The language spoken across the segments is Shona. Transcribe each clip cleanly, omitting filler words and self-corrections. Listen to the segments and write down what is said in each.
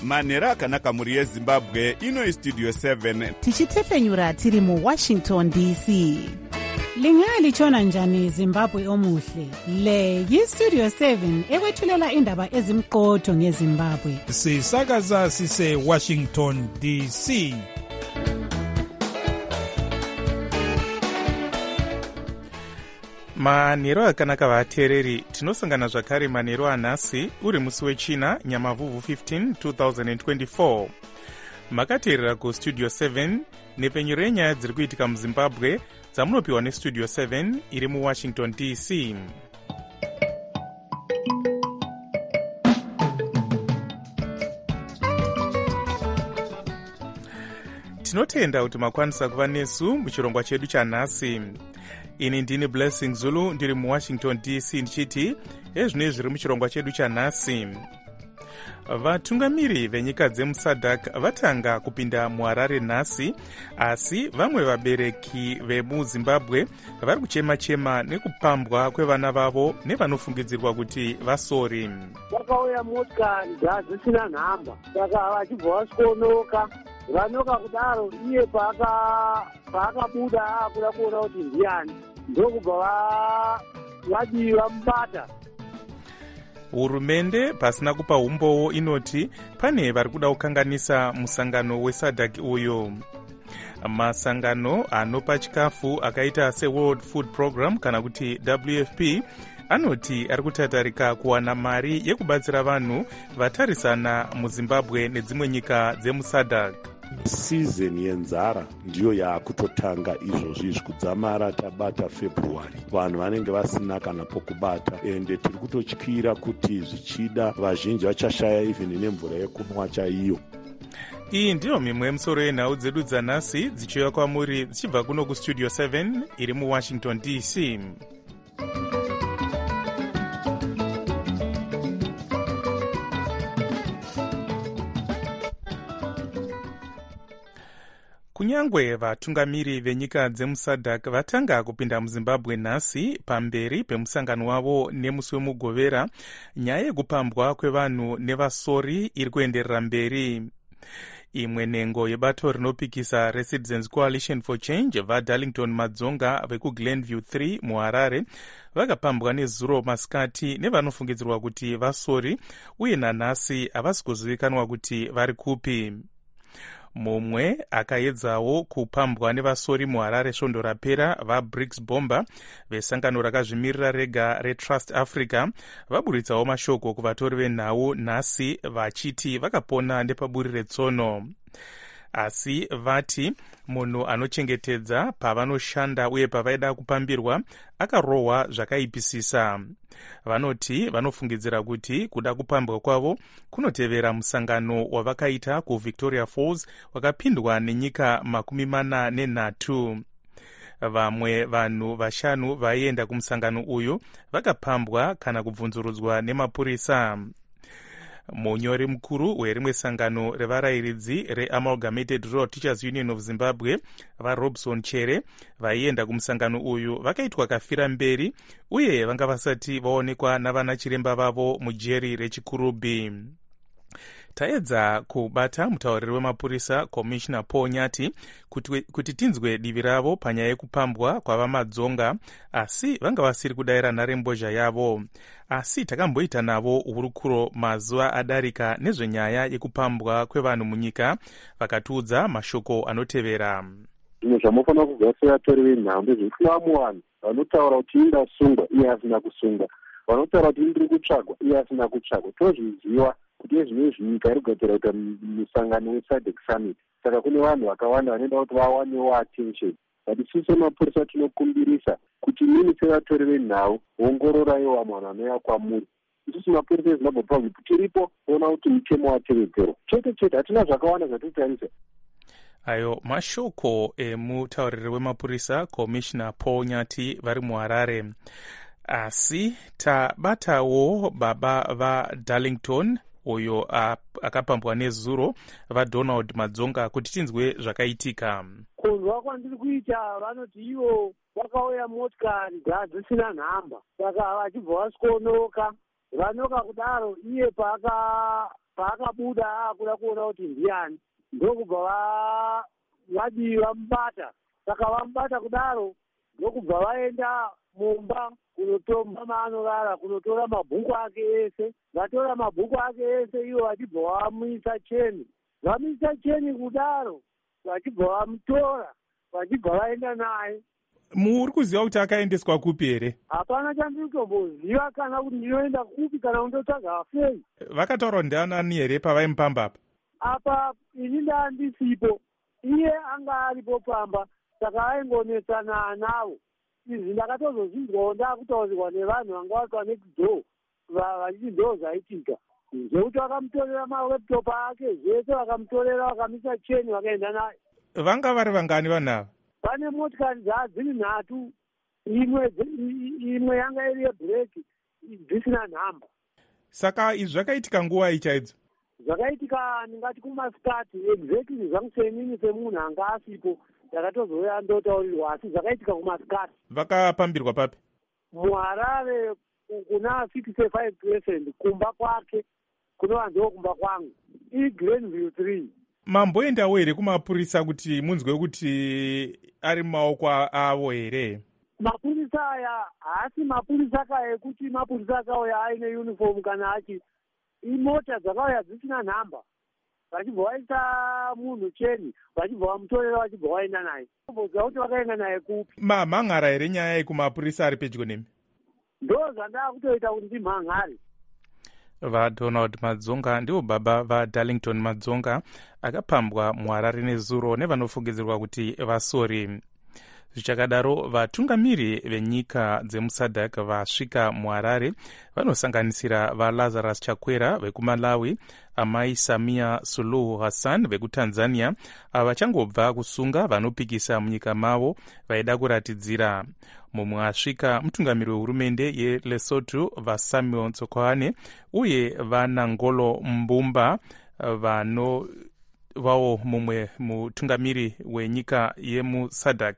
manhero akanaka mhuri yezimbabwe. Ino istudio 7 tichitefenyura tiri muwashington dc. Lingalitshona njani Zimbabwe omuhle? Le yistudio 7 ekwethulela indaba ezimqotho ngeZimbabwe. Sisakaza sise Washington DC. Manhero akanaka vateereri, tinosangana zvakare manhero anhasi uri musi wechina Nyamavhuvhu 15 2024. Makateerera kustudio 7 nepfenyuro yenyaya dziri kuitika muZimbabwe dzamunopiwa nestudio 7 iri muwashington dc. Tinotenda kuti makwanisa kuva nesu muchirongwa chedu chanhasi. Ini ndini Blessing Zulu, ndiri muwashington dc ndichiti ezvinoi zviri muchirongwa chedu chanhasi. Vatungamiri venyika dzemusadhak vatanga kupinda muHarare nhasi, asi vamwe vabereki vemuZimbabwe vari kuchema-chema nekupambwa kwevana vavo nevanofungidzirwa kuti vasori. Vakauya motikari dzasina nhamba, saka vachibva vasikonoka. Vanoka kudaro iye paakabuda akuda kuona kuti ndiani, ndokubva vadiwa mubata. Hurumende pasina kupa umbowo inoti pane vari kuda kukanganisa musangano wesadhak uyo. Masangano anopa chikafu akaita seWorld Food Program kana kuti WFP anoti ari kutatarika kuwana mari yekubatsira vanhu vatarisana muZimbabwe nedzimwe nyika dzemusadhak. Sizeni yenzara ndiyo yaakutotanga izvozvi kudzamara tabata February. Vanhu vanenge vasina kana pokubata, ende tiri kutotyira kuti zvichida vazhinji vachashaya even nemvura yekunwa chaiyo. Iyi ndiyo mimwe yemusoro yenhau dzedu dzanhasi dzichiuya kwamuri dzichibva kuno kustudio 7 iri muwashington dc. Kunyangwe vatungamiri venyika dzemusadhak vatanga kupinda muZimbabwe nhasi pamberi pemusangano wavo nemusi wemugovera, nyaya yekupambwa kwevanhu nevasori iri kuenderera mberi. Imwe nhengo yebato rinopikisa reCitizens Coalition for Change vaDarlington Madzonga vekuGlenview 3 muHarare vakapambwa nezuro masikati nevanofungidzirwa kuti vasori uye nanhasi havasi kuzivikanwa kuti vari kupi. Mumwe akaedzawo kupambwa nevasori muHarare svondo rapera vaBricks Bomber vesangano rakazvimirira rega reTrust Africa vaburitsawo mashoko kuvatori venhau nhasi vachiti vakapona nepaburi retsono. Asi vati munhu anochengetedza pavanoshanda uye pavaida kupambirwa akarohwa zvakaipisisa. Vanoti vanofungidzira kuti kuda kupambwa kwavo kunotevera musangano wavakaita kuVictoria Falls wakapindwa nenyika 43. Vamwe vanhu vashanu vaienda kumusangano uyu vakapambwa kana kubvunzurudzwa nemapurisa. Munyori mukuru werimwe sangano revarayiridzi reAmalgamated Rural Teachers Union of Zimbabwe vaRobson Chere vaienda kumusangano uyu vakaitwa kafira mberi uye vanga vasati vaonekwa navana chiremba vavo mujeri reChikurubi. Taedza kubata mutauriri wemapurisa Commissioner Paul Nyati kuti tinzwe divi ravo panyaya yekupambwa kwava Madzonga, asi vanga vasiri kudayira nharembozha yavo. Asi takamboita navo hurukuro mazuva adarika nezvenyaya yekupambwa kwevanhu munyika, vakatiudza mashoko anotevera. Zvimwe zvamufanira kubva sevatori venhau ndezvekuti vanhu vanotaura kuti indasungwa iye asina kusungwa, vanotaura kuti ndiri kutsvagwa iye asina kutsvagwa. Tozviziva kuti ezvinezvi nyika iri kugadzira kuita musangano weSADC Summit, saka kune vanhu vakawanda vanoda kuti vawanewo attention. But isusu semapurisa tinokumbirisa kuti mimi sevatori venhau ongororaiwo vamwe vanhu vanouya kwamuri. Isusu mapurisa eZimbabwe Province tiripo kuona kuti mutemo watevedzerwa. Chete hatina zvakawanda zvatotarisa. Ayo mashoko emutauriri wemapurisa Commissioner Paul Nyati vari muHarare. Asi tabatawo baba vaDarlington uyo akapambwa nezuro vaDonald Madzonga kuti tinzwe zvakaitika. Kunzwa kwandiri kuita vanoti ivo vakauya motikari dzasina nhamba, saka vachibva vasikonoka. Vanoka kudaro iye paakabuda akuda kuona kuti ndiani, ndokubva vamubata. Saka vamubata kudaro ndokubva vaenda mumba kunotomba maanorara, kunotora mabhuku ake ese. Vatora mabhuku ake ese ivo vachibva vamuisa cheni. Vamuisa cheni kudaro vachibva vamutora, vachibva vaenda naye. Muri kuziva kuti akaendeswa kupi here? Hapana chandiri kutomboziva kana kuti ndinoenda kupi kana kundotsvaga afei. Vakataura ndianani here pavaimupamba apa? Apa ini ndandisipo, iye anga aripo pamba, saka aingonesana navo. Izvi ndakatozozvinzwawo ndakutaurirwa nevanhu vanga vatwa next door vachiti ndo zvaitika. Zvekuti vakamutorera malaptop ake zvese, vakamutorera vakamisa cheni vakaenda naye. Vanga vari vangani vanhu ava? Pane motikari dziri 3, imwe yanga iri yebhureki dzisina nhamba. Saka izvi zvakaitika nguva ichaidzo? Zvakaitika ndingati kumasikati, exactly zvamusenini semunhu anga asipo, ndakatozouya ndotaurirwa, asi zvakaitika kumasikati. Vakapambirwa papi? muHarare kuna 65 Crescent, kumba kwake kunovanziwa kumba kwangu iGlenview 3. Mamboendawo here kumapurisa kuti munzwe kuti ari mumaoko avo here? Mapurisa aya haasi mapurisa aka ekuti mapurisa akauya aine uniform kana achi, imota dzakauya dzisina nhamba, vachibva vaisa munhu cheni, vachibva vamutorera, vachibva vaenda naye. Kubvunza kuti vakaenda naye kupi. Mamhan'ara here nyaya yekumapurisa ari pedyo nemi? Ndo zvandava kutoita kuti ndimhan'are. VaDonald Madzonga ndivo baba vaDarlington Madzonga akapambwa muHarare nezuro nevanofungidzirwa kuti vasori. Zvichakadaro, vatungamiri venyika dzemuSADC vasvika muHarare vanosanganisira vaLazarus Chakwera vekuMalawi, amai Samia Suluhu Hassan vekuTanzania, vachangobva kusunga vanopikisa munyika mavo vaida kuratidzira. Mumwe asvika mutungamiri wehurumende yeLesotho vaSamuel Tsokwane uye vaNangolo Mbumba vawo mumwe mutungamiri wenyika yemuSADC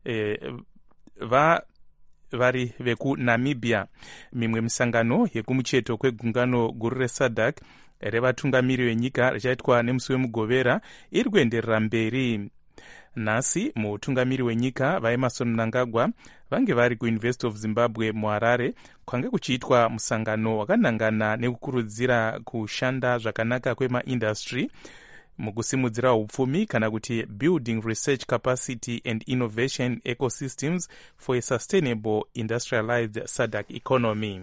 vari vekuNamibia. Mimwe misangano yekumucheto kwegungano guru reSADC revatungamiri venyika richaitwa nemusi wemugovera iri kuenderera mberi. Nhasi mutungamiri wenyika vaEmmerson Mnangagwa vange vari kuUniversity of Zimbabwe muHarare, kwange kuchiitwa musangano wakanangana nekukurudzira kushanda zvakanaka kwemaindastry mukusimudzira upfumi kana kuti building research capacity and innovation ecosystems for a sustainable industrialized SADC economy.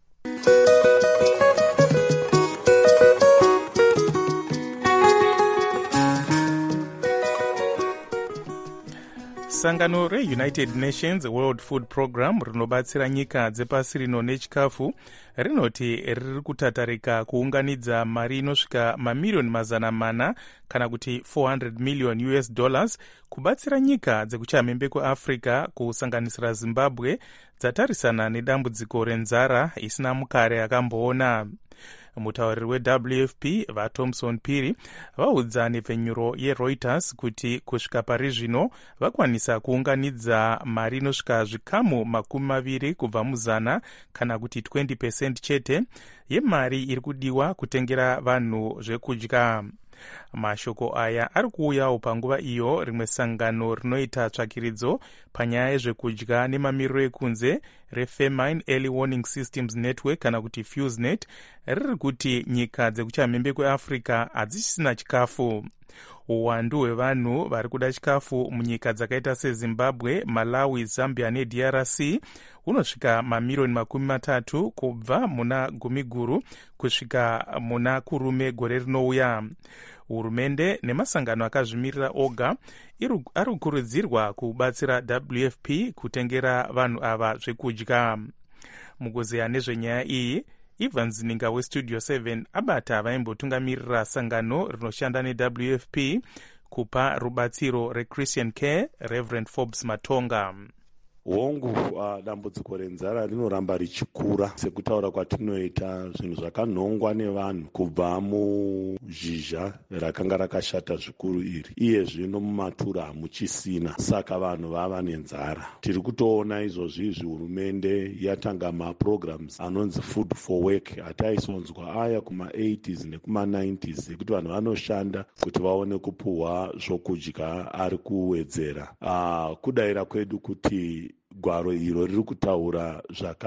Sangano reUnited Nations World Food Program rinobatsira nyika dzepasi rino nechikafu rinoti riri kutatarika kuunganidza mari inosvika mamiliyoni 400 kana kuti $400 million kubatsira nyika dzekuchamhembe kweAfrica kusanganisira Zimbabwe dzatarisana nedambudziko renzara isina mukare akamboona. Mutauriri weWFP vaThomson Phiri vaudza nepfenyuro yeReuters kuti kusvika pari zvino vakwanisa kuunganidza mari inosvika zvikamu 20 kubva muzana kana kuti 20% chete yemari iri kudiwa kutengera vanhu zvekudya. Mashoko aya ari kuuyawo panguva iyo rimwe sangano rinoita tsvakiridzo panyaya yezvekudya nemamiriro ekunze reFamine Early Warning Systems Network kana kuti FuseNet riri kuti nyika dzekuchamhembe kweAfrica hadzisina chikafu. Uwandu hwevanhu vari kuda chikafu munyika dzakaita seZimbabwe, Malawi, Zambia neDRC hunosvika mamiliyoni 30 kubva muna Gumiguru kusvika muna Kurume gore rinouya. Hurumende nemasangano akazvimirira oga ari kukurudzirwa kubatsira WFP kutengera vanhu ava zvekudya. Mukuzeya nezvenyaya iyi, Evans Ninga weStudio 7 abata vaimbotungamirira sangano rinoshanda neWFP kupa rubatsiro reChristian Care, Reverend Forbes Matonga. hongu dambudziko renzara rinoramba richikura sekutaura kwatinoita zvinhu zvakanhongwa nevanhu kubva muzhizha rakanga rakashata zvikuru iri, iye zvino mumatura hamuchisina, saka vanhu vava nenzara. Tiri kutoona izvozvizvi hurumende yatanga maprograms anonzi food for work, hataisonzwa aya kuma-80s nekuma-90s ekuti vanhu vanoshanda kuti vaone kupuhwa zvokudya ari kuwedzera. Kudayira kwedu kuti gwaro iro riri kutaura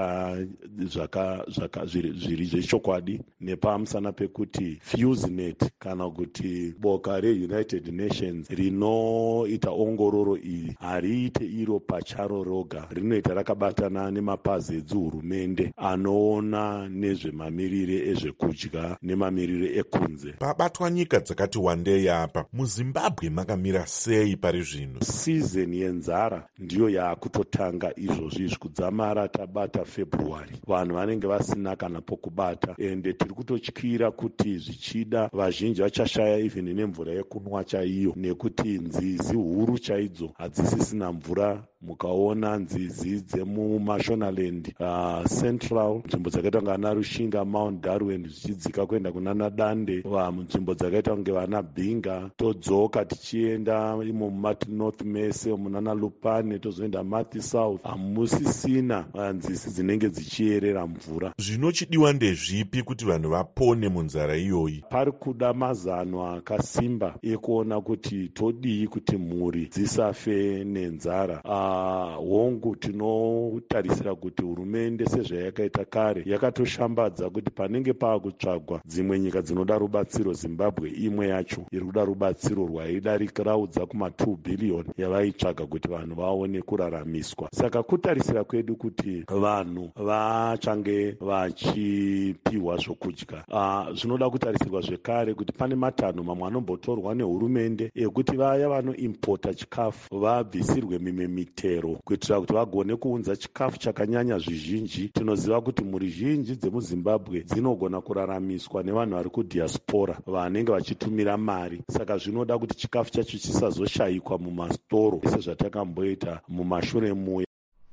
zviri zvechokwadi nepamusana pekuti FuseNet kana kuti boka reUnited Nations rinoita ongororo iyi hariite iro pacharo roga, rinoita rakabatana nemapazi edzihurumende anoona nezvemamirire ezvekudya nemamirire ekunze. Pabatwa nyika dzakati wandei apa, muZimbabwe makamira sei pari zvino? Sizeni yenzara ndiyo yaakutotanga izvozvizvi kudzamara tabata February. Vanhu vanenge vasina kana pokubata, ende tiri kutotyira kuti zvichida vazhinji vachashaya even nemvura yekunwa chaiyo, nekuti nzizi huru chaidzo hadzisisina mvura. Mukaona nzizi dzemumashonaland central, nzvimbo dzakaita kunge vana Rushinga, Mount Darwin zvichidzika kuenda kunana Dande, nzvimbo dzakaita kunge vana Bhinga, todzoka tichienda imo mumati North Mese munana Lupane, tozoenda mati South, hamusisina nzizi dzinenge dzichierera mvura. Zvinochidiwa ndezvipi kuti vanhu vapone munzara iyoyi? Pari kuda mazano akasimba ekuona kuti todii kuti mhuri dzisafe nenzara. Hongu tinotarisira kuti hurumende sezvayakaita kare yakatoshambadza kuti panenge paakutsvagwa dzimwe nyika dzinoda rubatsiro, Zimbabwe imwe yacho iri kuda rubatsiro rwaidarikiraudza kuma2 billion yavaitsvaga kuti vanhu vaone kuraramiswa. Saka kutarisira kwedu kuti vanhu vachange vachipiwa zvokudya. Zvinoda kutarisirwa zvekare kuti pane matanho mamwe anombotorwa nehurumende ekuti vaya vanoimpota chikafu vabvisirwe mimwe mitero kuitira kuti vagone kuunza chikafu chakanyanya zvizhinji. Tinoziva kuti mhuri zhinji dzemuZimbabwe dzinogona kuraramiswa nevanhu vari kudiaspora vanenge vachitumira mari. Saka zvinoda kuti chikafu chacho chisazoshayikwa mumastoro sezvatakamboita mumashure muya.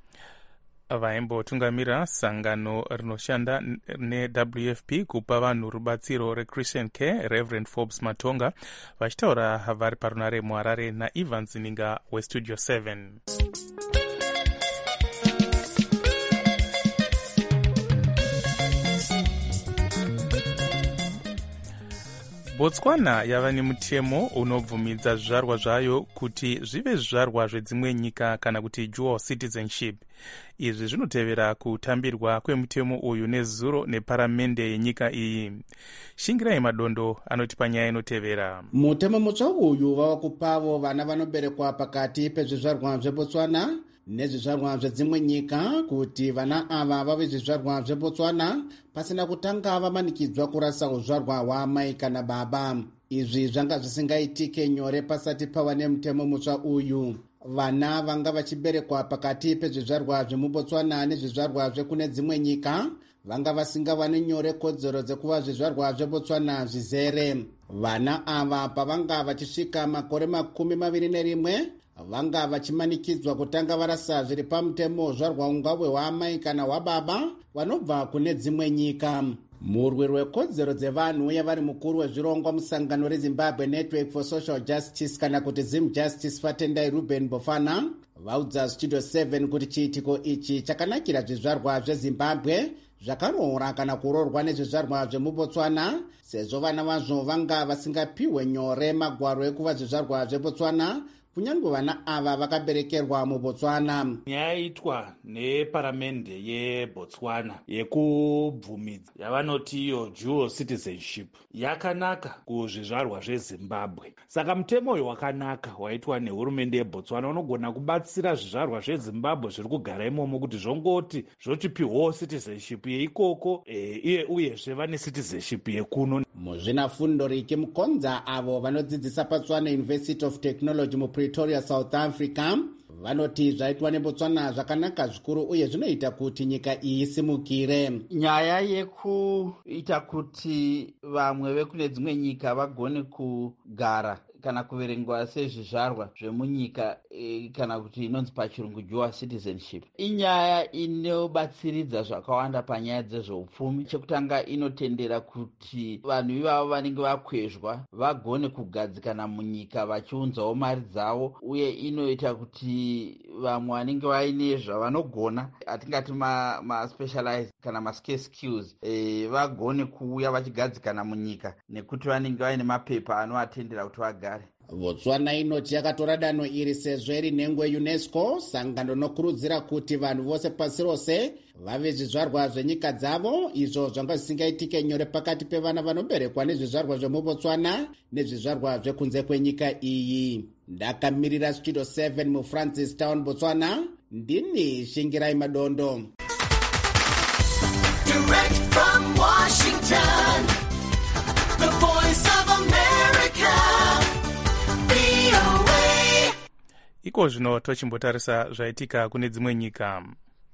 Vaimbotungamira sangano rinoshanda neWFP kupa vanhu rubatsiro reChristian Care, Reverend Forbes Matonga, vachitaura vari parunare muHarare naIvan Zininga weStudio 7. Botswana yava nemutemo unobvumidza zvizvarwa zvayo kuti zvive zvizvarwa zvedzimwe nyika kana kuti dual citizenship. Izvi zvinotevera kutambirwa kwemutemo uyu nezuro neparamende yenyika iyi. Shingirai Madondo anoti panyaya inotevera. Mutemo mutsva uyu wava kupavo vana vanoberekwa pakati pezvizvarwa zveBotswana nezvizvarwa zvedzimwe nyika kuti vana ava vave zvizvarwa zveBotswana pasina kutanga vamanikidzwa kurasa uzvarwa hwaamai kana baba. Izvi zvanga zvisingaitike nyore pasati pava nemutemo mutsva uyu. Vana vanga vachiberekwa pakati pezvizvarwa zvemuBotswana nezvizvarwa zvekune dzimwe nyika vanga vasingavane nyore kodzero dzekuva zvizvarwa zveBotswana zvizere. Vana ava pavanga vachisvika makore 21 vanga vachimanikidzwa kutanga varasa zviri pamutemo uzvarwa ungave hwaamai kana hwababa vanobva kune dzimwe nyika. Murwi rwekodzero dzevanhu uye vari mukuru wezvirongwa musangano reZimbabwe Network for Social Justice kana kuti Zim Justice Fatendai Ruben Bofana vaudza Studio 7 kuti chiitiko ichi chakanakira zvizvarwa zveZimbabwe zvakaroora kana kuroorwa nezvizvarwa zvemuBotswana sezvo vana vazvo vanga vasingapiwe nyore magwaro ekuva zvizvarwa zveBotswana kunyange vana ava vakaberekerwa muBotswana. Yaitwa neparamende yeBotswana yekubvumidza yavanoti iyo dual citizenship yakanaka kuzvizvarwa zveZimbabwe. Saka mutemo uyu wakanaka waitwa nehurumende yeBotswana unogona kubatsira zvizvarwa zveZimbabwe zviri kugara imomo kuti zvongoti zvochipiwawo citizenship yeikoko uyezve vane citizenship yekuno. Muzvinafundo Riki Mukonza avo vanodzidzisa paTswana University of Technology muPretoria, South Africa vanoti zvaitwa neBotswana zvakanaka zvikuru uye zvinoita kuti nyika iyi isimukire. Nyaya yekuita kuti vamwe vekune dzimwe nyika vagone kugara kana kuverengwa sezvizvarwa zvemunyika kana kuti inonzi pachirungu dual citizenship. Inyaya inobatsiridza zvakawanda panyaya dzezveupfumi. Chekutanga, inotendera kuti vanhu ivavo vanenge vakwezva vagone kugadzikana munyika vachiunzawo mari dzavo, uye inoita kuti vamwe vanenge vaine zvavanogona, atingati maspecialized kana mascarce skills, vagone kuuya vachigadzikana munyika nekuti vanenge vaine mapepa anovatendera kuti vagare. Botswana inoti yakatora danho iri sezvo iri nhengo UNESCO, sangano rinokurudzira kuti vanhu vose pasi rose vave zvizvarwa zvenyika dzavo, izvo zvanga zvisingaitike nyore pakati pevana vanoberekwa nezvizvarwa zvemubotswana nezvizvarwa zvekunze kwenyika iyi. Ndakamirira Studio 7 muFrancistown, Botswana, ndini Shingirai Madondo. Direct from Washington, the voice of America, VOA. Iko zvino tochimbotarisa zvaitika kune dzimwe nyika.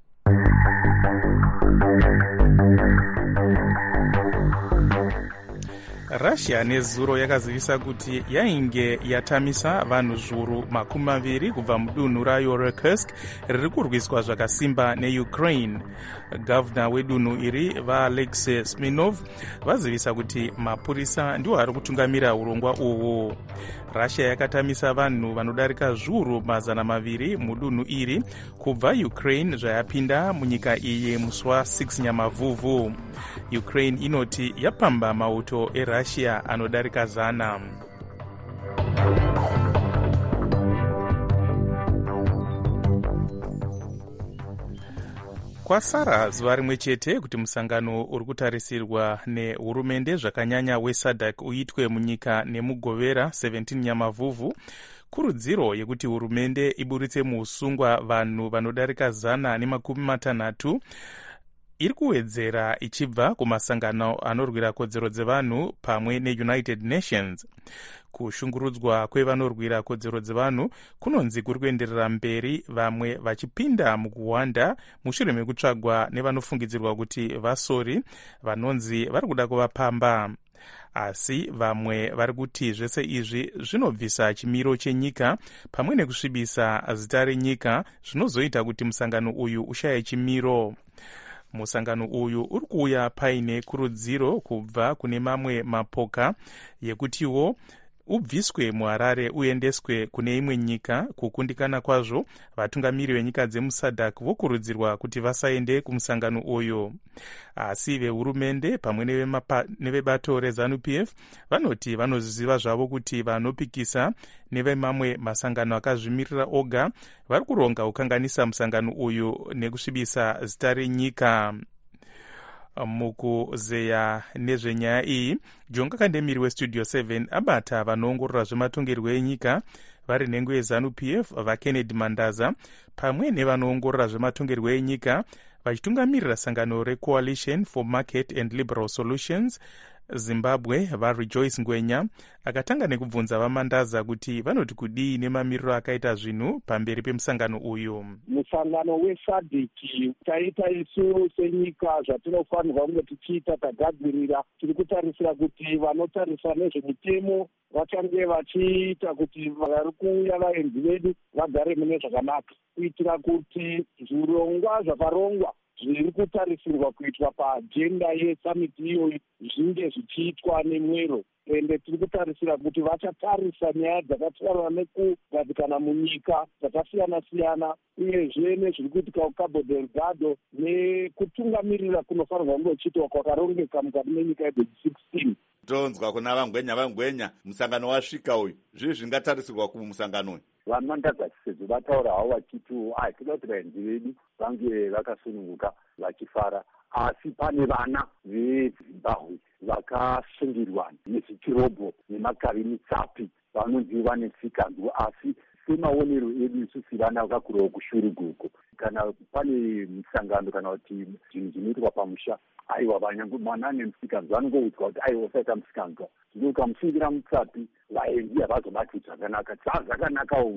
Russia nezuro yakazivisa kuti yainge yatamisa vanhu zviuru 20 kubva mudunhu rayo Kursk riri kurwiswa zvakasimba neUkraine. Gavana wedunhu iri vaAlexei Smirnov vazivisa kuti mapurisa ndiwo ari kutungamira urongwa uhwu. Russia yakatamisa vanhu vanodarika zviuru 200 mudunhu iri kubva Ukraine zvayapinda munyika iyi musi wa6 Nyamavhuvhu. Ukraine inoti yapamba mauto eRussia anodarika 100. Kwasara zuva rimwe chete kuti musangano uri kutarisirwa nehurumende zvakanyanya weSADC uitwe munyika nemugovera 17 Nyamavhuvhu. Kurudziro yekuti hurumende iburitse muusungwa vanhu vanodarika 160 iri kuwedzera ichibva kumasangano anorwira kodzero dzevanhu pamwe neUnited Nations. Kushungurudzwa kwevanorwira kodzero dzevanhu kunonzi kuri kuenderera mberi, vamwe vachipinda mukuwanda mushure mekutsvagwa nevanofungidzirwa kuti vasori vanonzi vari kuda kuvapamba. Asi vamwe vari kuti zvese izvi zvinobvisa chimiro chenyika pamwe nekusvibisa zita renyika, zvinozoita kuti musangano uyu ushaye chimiro. Musangano uyu uri kuuya paine kurudziro kubva kune mamwe mapoka yekutiwo ubviswe muHarare uendeswe kune imwe nyika. Kukundikana kwazvo, vatungamiri venyika dzemuSADC vokurudzirwa kuti vasaende kumusangano uyu. Asi vehurumende pamwe nevebato reZANU-PF vanoti vanoziva zvavo kuti vanopikisa nevemamwe masangano akazvimirira oga vari kuronga kukanganisa musangano uyu nekusvibisa zita renyika. Mukuzeya nezvenyaya iyi, Jonga Kandemiri weStudio 7 abata vanoongorora zvematongerwo enyika vari nhengo yeZANU-PF vaKennedy Mandaza pamwe nevanoongorora zvematongerwo enyika vachitungamirira sangano reCoalition for Market and Liberal Solutions Zimbabwe vaRejoice Ngwenya akatanga nekubvunza vaMandaza kuti vanoti kudii nemamiriro akaita zvinhu pamberi pemusangano uyu. Musangano weSADC taita isu senyika zvatinofanirwa kunge tichiita tagadzirira, tiri kutarisira kuti vanotarisa nezvemitemo vachange vachiita kuti vari kuuya vaenzi vedu vagare mune zvakanaka, kuitira kuti zvirongwa zvakarongwa zviri kutarisirwa kuitwa paajenda yesamiti iyoyi zvinge zvichiitwa nemwero. Ende tiri kutarisira kuti vachatarisa nyaya dzakatarana nekugadzikana munyika dzakasiyana-siyana, uyezve nezviri kuitika kuCabo Delgado nekutungamirira kunofanirwa kunge kuchiitwa kwakarongeka mukati menyika ye16. Tonzwa kuna vangwenya musangano wasvika uyu, zvii zvingatarisirwa kumusangano uyu? VaMandaza sezvo vataura havo vachiti tinoda kuti vaenzi vedu vange vakasununguka vachifara, asi pane vana veZimbabwe vakasungirwa nezvitirobho nemakavi mitsapi vanonzi vane tsikanzwa. Asi semaonero edu isu sevana vakakurawo kushuruguko, kana pane musangano kana kuti zvinhu zvinoitwa pamusha, aiwa vanyange mwana nemusikanzwa anongoudzwa kuti aiwa usaita musikanzwa, zvino ukamusungira mutsapi vaenzi havazobati zvakanaka. Zvakanakawo kuti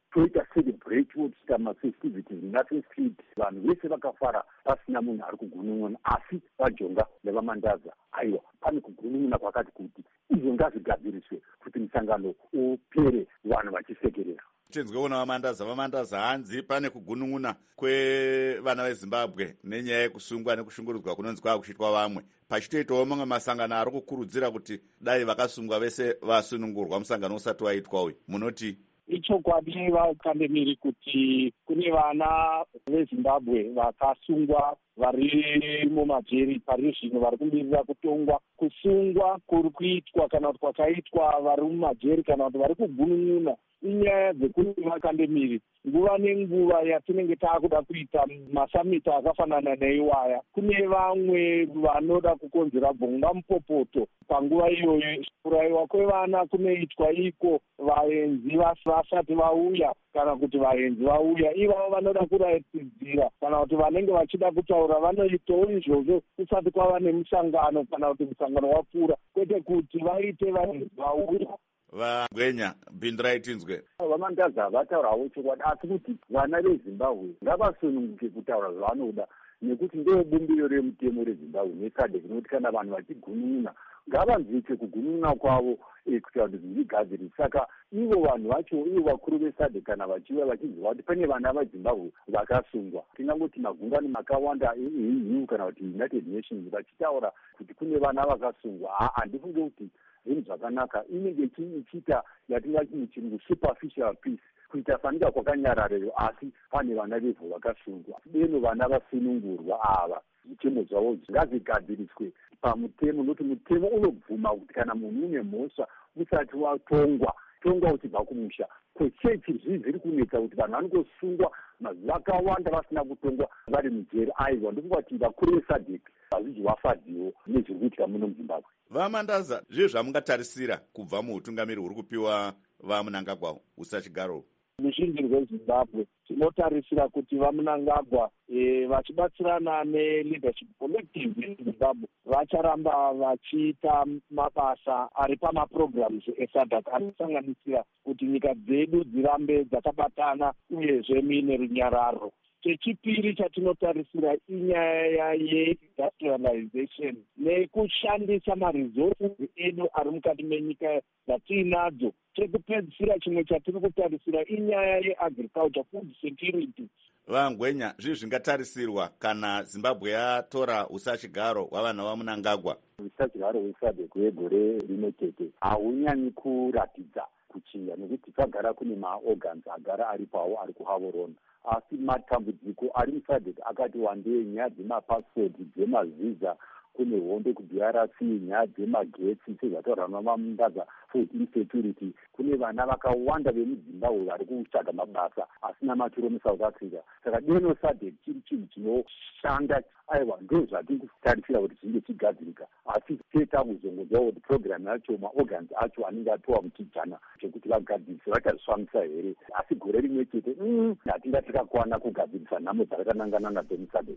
toita celebrate tichita mafestivities nothing street, vanhu vese vakafara pasina munhu ari kugunun'una. Asi vajonga nevamandaza, aiwa, pane kugunun'una kwakati kuti izvo ngazvigadziriswe kuti musangano upere vanhu vachisekerera. tinzweona vamandaza hanzi pane kugunun'una kwevana vezimbabwe nenyaya yekusungwa nekushungurudzwa kunonzi kwakuchitwa vamwe. Pachitoitawo mamwe masangano ari kukurudzira kuti dai vakasungwa vese vasunungurwa musangano usati waitwa uyu. Munoti ichokwadi vakandemiri kuti kune vana vezimbabwe vakasungwa vari mumajeri pari zvino vari kumirira kutongwa. Kusungwa kuri kuitwa kana kuti kwakaitwa vari mumajeri kana kuti vari kugunun'una inyaya dzekuti vakandemiri nguva nenguva yatinenge taakuda kuita masamita akafanana neiwaya. Kune vamwe vanoda kukonzera bvonga mupopoto panguva iyoyo. Kurayiwa kwevana kunoitwa iko vaenzi vasati vauya kana kuti vaenzi vauya. Ivavo vanoda kuratidzira kana kuti vanenge vachida kutaura vanoitawo izvozvo kusati kwava nemusangano kana kuti musangano wapfuura, kwete kuti vaite vaenzi vauya. Vagwenya bhindirai tinzwe. Vamandaza vataurawo chokwadi, asi kuti vana vezimbabwe ngavasununguke kutaura zvavanoda, nekuti ndoo bumbiro remutemo rezimbabwe nesadek rinoti kana vanhu vachigunun'una ngavanzwike kugunun'una kwavo kutaura kuti zvichigadziri. Saka ivo vanhu vacho, ivo vakuru vesadek kana vachiva vachiziva kuti pane vana vezimbabwe vakasungwa, tingangoti magungano makawanda EU kana kuti United Nations vachitaura kuti kune vana vakasungwa, handifunge kuti zvinhu zvakanaka. Inenge ichiita yatingati muchirungu superficial peace, kuita fanika kwakanyarareyo, asi pane vana vevhu vakasungwa. Deno vana vasunungurwa ava mutemo zvavo ngazigadziriswe pamutemo, nokuti mutemo unobvuma kuti kana munhu une mhosva usati watongwa uchibva kumusha. Kwechechi zviri kunetsa kuti vanhu vanongosungwa mazuva akawanda vasina kutongwa vari mujeri. Aiwa, ndofunga kuti vakuru vesadek vazhinji vafadhiwo nezviri kuitika muno muzimbabwe. Vamandaza, zvizvo zvamungatarisira kubva muutungamiri huri kupiwa vaMnangagwa usachigaro? Muzhinji rwezimbabwe tinotarisira kuti vaMnangagwa vachibatsirana neleadership collective yezimbabwe vacharamba vachiita mabasa ari pamaprograms esadc anosanganisira kuti nyika dzedu dzirambe dzakabatana uyezve muine runyararo. Chechipiri chatinotarisira inyaya yeindustrialization nekushandisa maresources edu ari mukati menyika dzatiinadzo. Chekupedzisira chimwe chatiri kutarisira inyaya yeagriculture, food security. Vangwenya, zvizvi zvingatarisirwa kana Zimbabwe yatora usachigaro hwavana vaMnangagwa? Usachigaro hwesadek wegore rimwe chete hahunyanyi kuratidza kuchinja, nekuti pagara kune maorgans agara ari pawo ari kuhavorona. Asi matambudziko ari musadek akati wandei, nyaya dzemapasipoti, dzemavhiza, kune hondo kuDRC, nyaya dzemagetsi sezvataura navaMundaza, food insecurity. Kune vana vakawanda vemuzimbabwe vari kutsvaga mabasa asina maturo muSouth Africa. Saka deno sadek chiri chinhu chinoshanda. Aiwa, ndo zvatiri kutarisira kuti zvinge chigadzirika, asi tetakuzongodzwa kuti program yacho maorgans acho anenge atowa muchijana chekuti vagadzirisa vachazvifambisa here. Asi gore rimwe chete hatinga tikakwana kugadzirisa nhamo dzakatanangana nadzo musadek.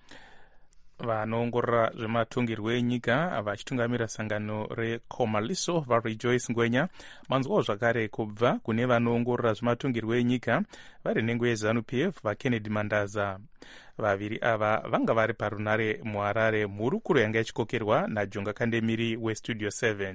Vanoongorora zvematungirwo enyika vachitungamira sangano reComaliso vaRejoice Ngwenya manzwawo zvakare kubva kune vanoongorora zvematungirwo enyika vari nhengo yeZANU-PF vaKennedy Mandaza. Vaviri ava vanga vari parunare muHarare mhurukuro yanga ichikokerwa naJonga Kandemiri weStudio 7.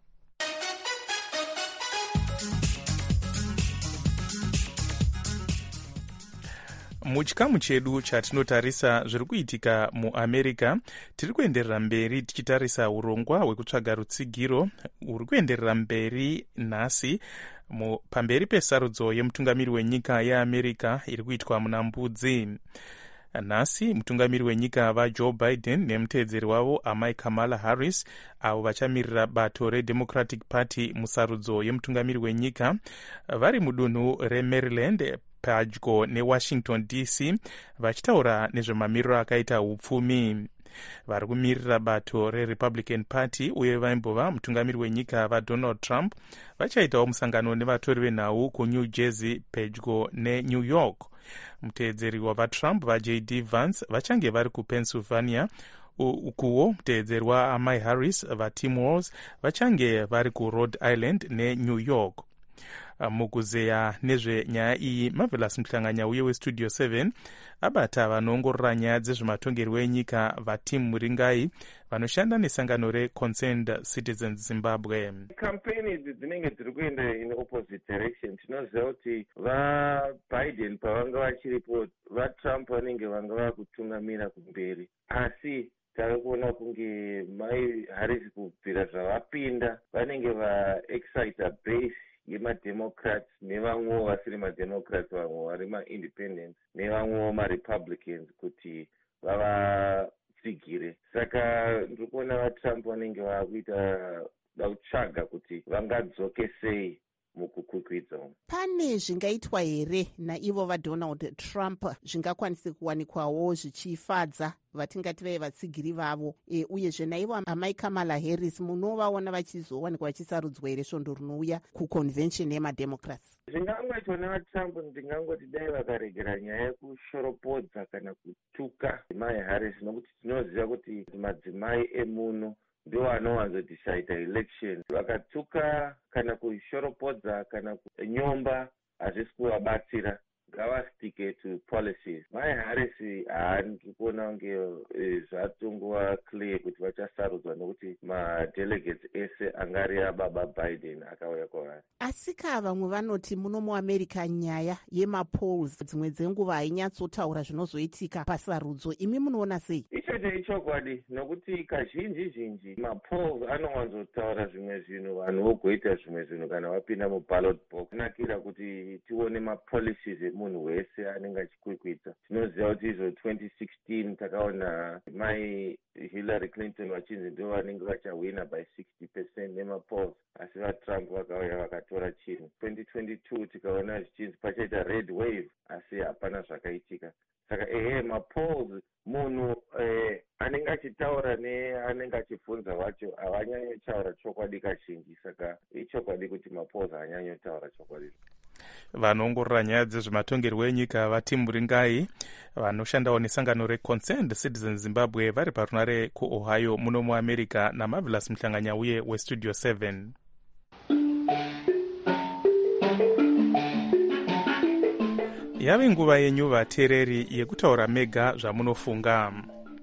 Muchikamu chedu chatinotarisa zviri kuitika muAmerica, tiri kuenderera mberi tichitarisa urongwa hwekutsvaga rutsigiro huri kuenderera mberi nhasi pamberi pesarudzo yemutungamiri wenyika yeAmerica iri kuitwa muna Mbudzi. Nhasi mutungamiri wenyika vaJoe Biden nemuteedzeri wavo amai Kamala Harris avo vachamirira bato reDemocratic Party musarudzo yemutungamiri wenyika vari mudunhu reMaryland padyo neWashington DC vachitaura nezvemamiriro akaita upfumi. Vari kumirira bato reRepublican Party uye vaimbova mutungamiri wenyika vaDonald Trump vachaitawo musangano nevatori venhau kuNew Jersey pedyo neNew York. Muteedzeri wavaTrump vaJD Vance vachange vari kuPennsylvania, ukuwo muteedzeri waamai Harris vaTim Walz vachange vari kuRhode Island neNew York. mukuzeya nezvenyaya iyi Marvelous Mhlanganyauye westudio 7 abata vanoongorora nyaya dzezvematongerwo enyika vaTim Muringai vanoshanda nesangano reConcerned Citizens Zimbabwe. Kampeni idzi dzinenge dziri kuenda in opposite direction. Tinoziva kuti vaBiden pavanga vachiripo vaTrump vanenge vanga vakutungamira kumberi, asi tari kuona kunge mai Harris kubvira zvavapinda vanenge vaexcita base yemademocrats nevamwewo vasiri mademocrats, vamwe vari maindependents nevamwewo marepublicans kuti vavatsigire. Saka ndiri kuona vaTrump vanenge vakuita kutsvaga kuti vangadzoke sei mukukwikwidza. Pane zvingaitwa here naivo vaDonald Trump zvingakwanise kuwanikwawo zvichifadza vatingati vai vatsigiri vavo, uyezve naivo amai Kamala Harris munovaona vachizowanikwa vachisarudzwa here svondo rinouya kuconvention yemademocrats? Zvingangoitwa navaTrump ndingangoti dai vakaregera nyaya yekushoropodza kana kutuka mai Harris, nokuti tinoziva kuti madzimai emuno ndiwo anowanzodecide election. Vakatuka kana kushoropodza kana kunyomba hazvisi kuvabatsira, ngavastike to policies. Mai Harris ndiri kuona kunge zvatongova clear kuti vachasarudzwa nokuti madelegates ese angari ababa Biden akauya kwavari. Asika vamwe vanoti muno muAmerica nyaya yemapolls dzimwe dzenguva hainyatsotaura zvinozoitika pasarudzo. Imi munoona sei? Ichocho ichokwadi, nokuti kazhinji mapolls anowanzotaura zvimwe zvinhu, vanhu vogoita zvimwe zvinhu kana vapinda muballot box. Nakira kuti tione mapolicies emunhu wese anenge achikwikwidza. Tinoziva kuti izvo 2016 takaona mai Hillary Clinton vachinzi ndivo vanenge vachawina by 60% nemapolls, asi vaTrump vakauya vakatora chinhu. 2022 tikaona zvichinzi pachaita red wave, asi hapana zvakaitika. Saka mapolls munhu anenge achitaura neanenge achibvunza wacho havanyanyotaura chokwadi kazhinji. Saka ichokwadi kuti mapolls haanyanyotaura chokwadi. Vanoongorora nyaya dzezvematongerwo enyika vaTim Muringai vanoshandawo nesangano reConcerned Citizens Zimbabwe vari parunare kuOhio muno muAmerica naMarvelous Mhlanganyauye westudio 7. Yave nguva yenyu vateereri yekutaura mega zvamunofunga.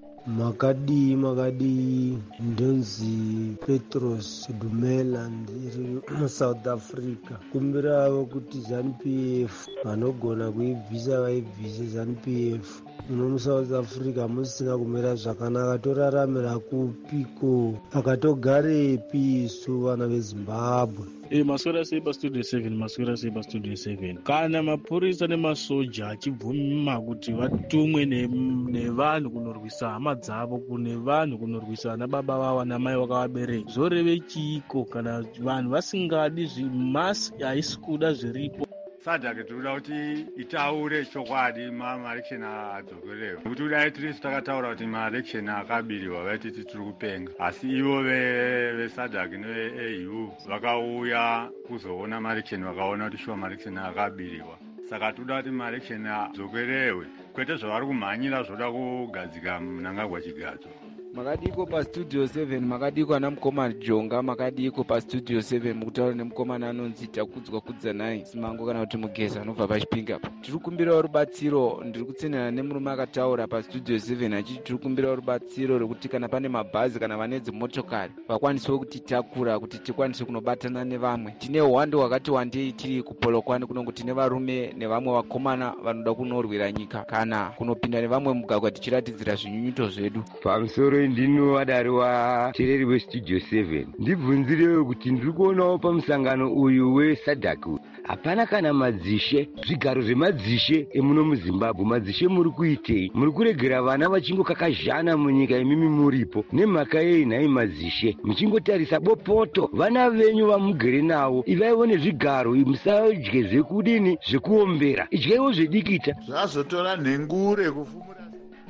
makadi ndonzi Petros Dumela ndiri muSouth Africa. Kumbiravo kuti ZANU-PF vanogona kuibvisa vaibvise ZANU-PF. Muno muSouth Africa musina kumira zvakanaka, toraramira kupiko, pakatogarepi isu vana veZimbabwe? Maswera sei pastudio 7 kana mapurisa nemasoja achibvuma kuti vatumwe nevanhu kunorwisa hama dzavo, kune vanhu kunorwisa ana baba vavo namai vakavabereka, zoreve chiiko kana vanhu vasingadi zvimasi haisi kuda zviripo? SADC tinoda kuti itaure chokwadi maelection adzokerewo, kuti dai tirisu takataura kuti maelection akabiriwa vaititi tiri kupenga, asi ivo veSADC neveAU vakauya kuzoona maelection vakaona kuti shuwa maelection akabiriwa. Saka toda kuti maelection adzokerewe, kwete zvavari kumhanyira zvoda kugadzika Mnangagwa Chigadzo. Makadiko pastudio 7, makadiko ana mukoma Jonga, makadiko pastudio 7 mukutaura nemukomana anonzi Takudzwa Kudzanai Simango kana kuti Mugeza anobva paChipinga. Tiri kumbira rubatsiro, ndiri kutsinana nemurume akataura pastudio 7 achiti tiri kumbira rubatsiro rekuti kana pane mabhazi kana vane dzimotokari vakwanisewo kutitakura kuti tikwanise kunobatana nevamwe. Tine hwando hwakati wandei tiri kuPolokwane kunongo tine varume nevamwe vakomana vanoda kunorwira nyika kana kunopinda nevamwe mugagwa tichiratidzira zvinyunyuto zvedu. Pamusoro ndino vadari vateereri vestudio 7 ndibvunzirewo kuti ndiri kuonawo pamusangano uyu weSADC hapana kana madzishe, zvigaro zvemadzishe emuno muZimbabwe. Madzishe muri kuitei? Muri kuregera vana vachingokakazhana munyika imimi muripo nemhaka yei? Nhai madzishe, muchingotarisa bopoto vana venyu vamugere navo, ivaiwo nezvigaro, musadye zvekudini zvekuombera, idyaiwo zvedikita. Zvazotora nhengure kufumura.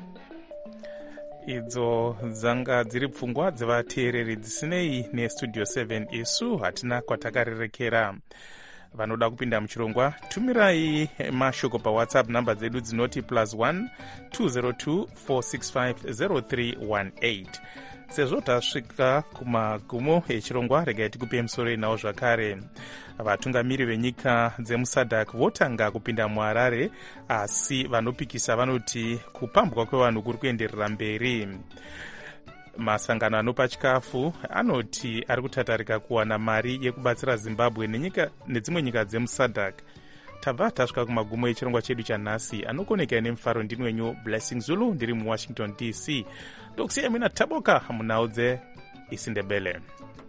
Idzo dzanga dziri pfungwa dzevateereri dzisinei nestudio 7. Isu hatina kwatakarerekera. vanoda kupinda muchirongwa tumirai mashoko pawhatsapp namba dzedu dzinoti +1 202 465 0318. sezvo tasvika kumagumo echirongwa regai tikupe musoro inawo zvakare. Vatungamiri venyika dzemusadhak votanga kupinda muharare, asi vanopikisa vanoti kupambwa kwevanhu kuri kuenderera mberi. Masangano anopa chikafu anoti ari kutatarika kuwana mari yekubatsira Zimbabwe nedzimwe nyika dzemusadhak. Tabva tasvika kumagumo echirongwa chedu chanhasi. Anokoneka nemufaro ndini wenyu Blessing Zulu, ndiri muWashington DC. Ndokusiyai mina Taboka munhau dzeIsindebele.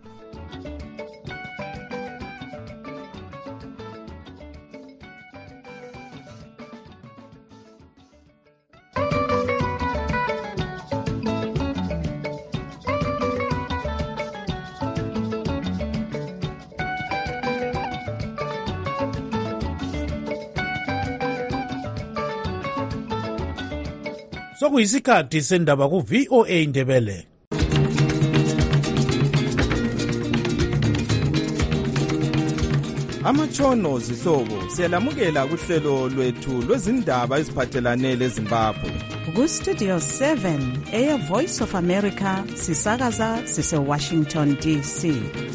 Sokuyisikhathi sendaba ku-VOA Ndebele. Amatshono zihlobo siyalamukela kuhlelo lwethu lwezindaba eziphathelane leZimbabwe. Ku-Studio 7 eya-Voice of America sisakaza sise-Washington DC.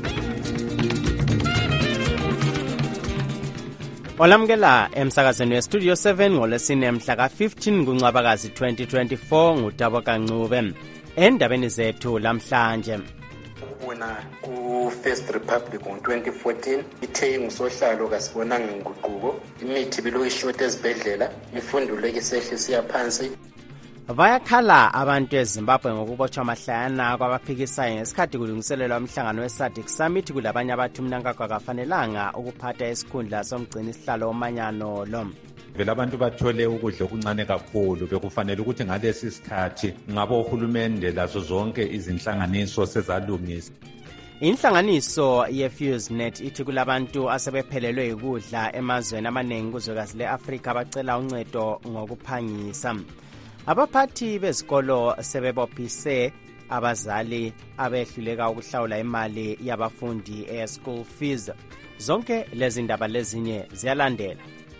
Olamukela emsakazweni weStudio 7 ngolwesine mhla ka-15 kuNcwabakazi 2024 nguTaboka Ncube. Endabeni zethu lamhlanje. Ukubona ku-First Republic ngo-2014 ithe ngusohlalo kasibonanga inguquko, imithi bilokishota ezibhedlela, imfundo lekisehla isiya phansi. Bayakhala abantu eZimbabwe ngokubotshwa mahlayana kwabaphikisayo ngesikhathi kulungiselelwa umhlangano weSADC Summit. Kulabanye abathi Mnangagwa akafanelanga ukuphatha isikhundla somgcini sihlalo omanyano lo. Vele abantu bathole ukudla okuncane kakhulu, bekufanele ukuthi ngalesi sikhathi ngabo uhulumende lazo zonke izinhlanganiso sezalungisa. Inhlanganiso ye-FuseNet ithi kulabantu asebephelelwe yikudla emazweni amaningi kuzwekazi le-Afrika abacela uncedo ngokuphangisa. Abaphathi bezikolo sebebophise abazali abehluleka ukuhlawula imali yabafundi e-school fees. Zonke lezi ndaba lezinye ziyalandela.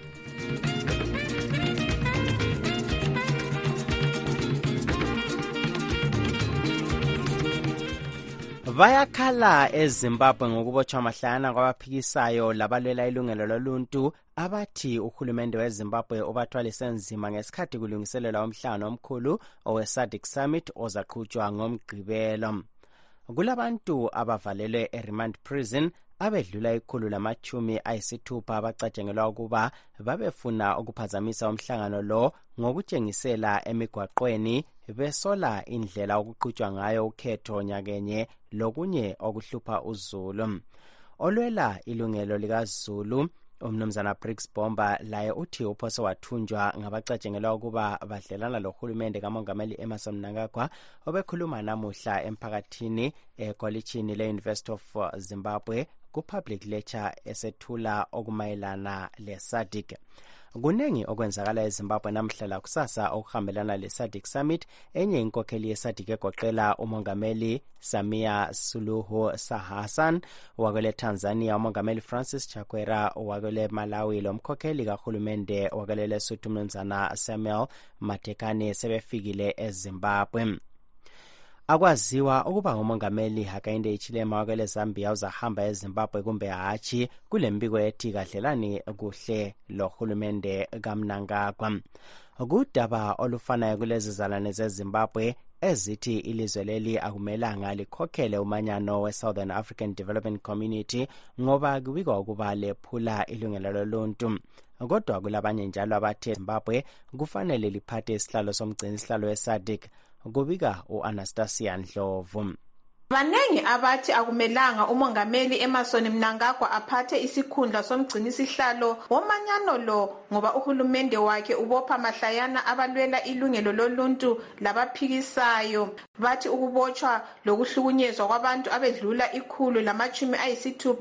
Bayakhala eZimbabwe ngokubotshwa mahlayana kwabaphikisayo labalwela ilungelo loluntu abathi uhulumende weZimbabwe ubathwalise nzima ngesikhathi kulungiselelwa umhlangano omkhulu oweSADC Summit ozaqhutshwa ngoMgqibelo. Kulabantu abavalelwe eRemand Prison abedlula 160 abacatshangelwa ukuba babefuna ukuphazamisa umhlangano lo ngokutshengisela emigwaqweni besola indlela okuqhutshwa ngayo ukhetho nyakenye lokunye okuhlupha uZulu. Olwela ilungelo likaZulu uMnumzana Briggs Bomba laye uthi uphose wathunjwa ngabacatshangelwa ukuba badlelana lohulumende kaMongameli Emmerson Mnangagwa obekhuluma namuhla emphakathini ekolitshini le-University of Zimbabwe ku-public lecture esethula okumayelana le-SADC. Kunengi okwenzakala eZimbabwe namhla kusasa okuhambelana le-SADC Summit. Enye inkokheli ye-SADC egoqela uMongameli Samia Suluhu Hassan wakwele Tanzania, uMongameli Francis Chakwera wakwele Malawi, lomkhokheli kahulumende wakwele Lesotho uMnumzana Samuel Matekane sebefikile eZimbabwe. Akwaziwa ukuba uMongameli Hakainde Hichilema wakwele Zambia uzahamba eZimbabwe kumbe hatshi. Kule mbiko ethi kadlelani kuhle lohulumende kaMnangagwa. Kudaba olufanayo kulezi zalane zeZimbabwe ezithi ilizwe leli akumelanga likhokhele umanyano we-Southern African Development Community ngoba kubikwa ukuba lephula ilungelo loluntu. Kodwa kulabanye njalo abathi Zimbabwe kufanele liphathe isihlalo somgcini sihlalo weSADC, kubika u-Anastasia Ndlovu. Banengi abathi akumelanga uMongameli Emmerson Mnangagwa aphathe isikhundla somgcinisihlalo womanyano lo ngoba uhulumende wakhe ubopha mahlayana abalwela ilungelo loluntu labaphikisayo. Bathi ukubotshwa lokuhlukunyezwa kwabantu abedlula 160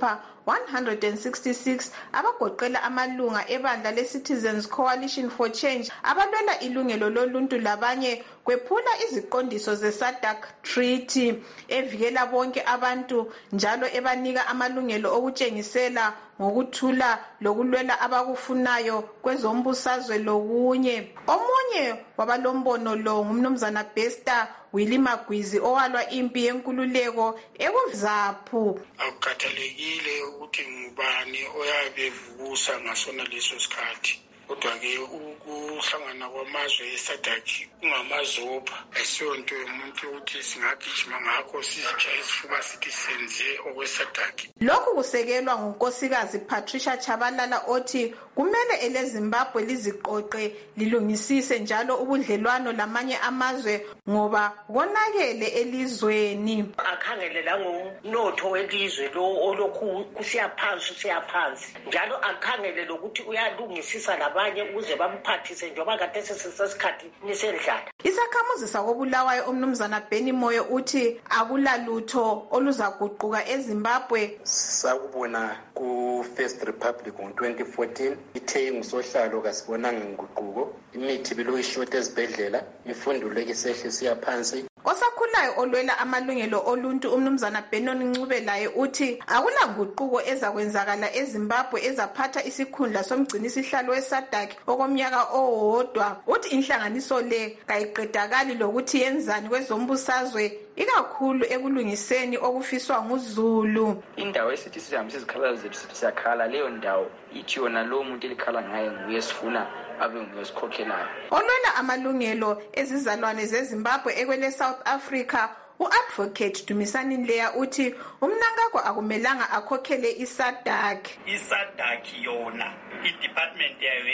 166 abagoqela amalunga ebandla le-Citizens Coalition for Change abalwela ilungelo loluntu labanye kwephula iziqondiso ze-SADC Treaty evikela bonke abantu njalo ebanika amalungelo okutshengisela ngokuthula lokulwela abakufunayo kwezombusazwe lokunye. Omunye wabalombono lo ngumnumzana Bester Willie Magwizi owalwa impi yenkululeko ekuZaphu. Akukhathalekile ukuthi ngubani oyabevukusa ngasona leso sikhathi, kodwa-ke ukuhlangana kwamazwe eSADC kungamazopha asiyonto yomuntu ukuthi singagijima ngakho sizitshaye isifuba sithi senze okweSADC. Lokhu kusekelwa ngunkosikazi Patricia Chabalala othi kumele eleZimbabwe liziqoqe lilungisise njalo ubudlelwano lamanye amazwe ngoba konakele elizweni. Akhangele la ngomnotho welizwe lo olokhu kusiya phansi njalo akhangele lokuthi uyalungisisa labanye ukuze bamphathise njengoba kade sesikhathi nisendlala. Isakhamuzi sakobulawayo umnumzana Benny Moyo uthi akulalutho oluzaguquka eZimbabwe. Sakubona ku First Republic ngo-2014 ithe ngusohlalo kasibonanga nguquko, imithi biloyishota ezibhedlela, imfundulo esehle siya phansi. Osakhulayo olwela amalungelo oluntu umnumzana Benon Ncube laye uthi akulanguquko ezakwenzakala eZimbabwe ezaphatha isikhundla somgcinisihlalo weSADC okomnyaka owodwa. Uthi inhlanganiso le kayiqedakali lokuthi yenzani kwezombusazwe ikakhulu ekulungiseni okufiswa nguZulu. Indawo esithi sihambe sizikhalazo zethu sithi siyakhala, leyo ndawo ithi yona lo muntu elikhala ngaye nguye sifuna abe nguyesikhokhelayo. Olwela amalungelo ezizalwane zeZimbabwe ekwele South Africa uadvocate Dumisani Nleya uthi umnankagwa akumelanga akhokhele iSADC. iSADC yona idepartment yayo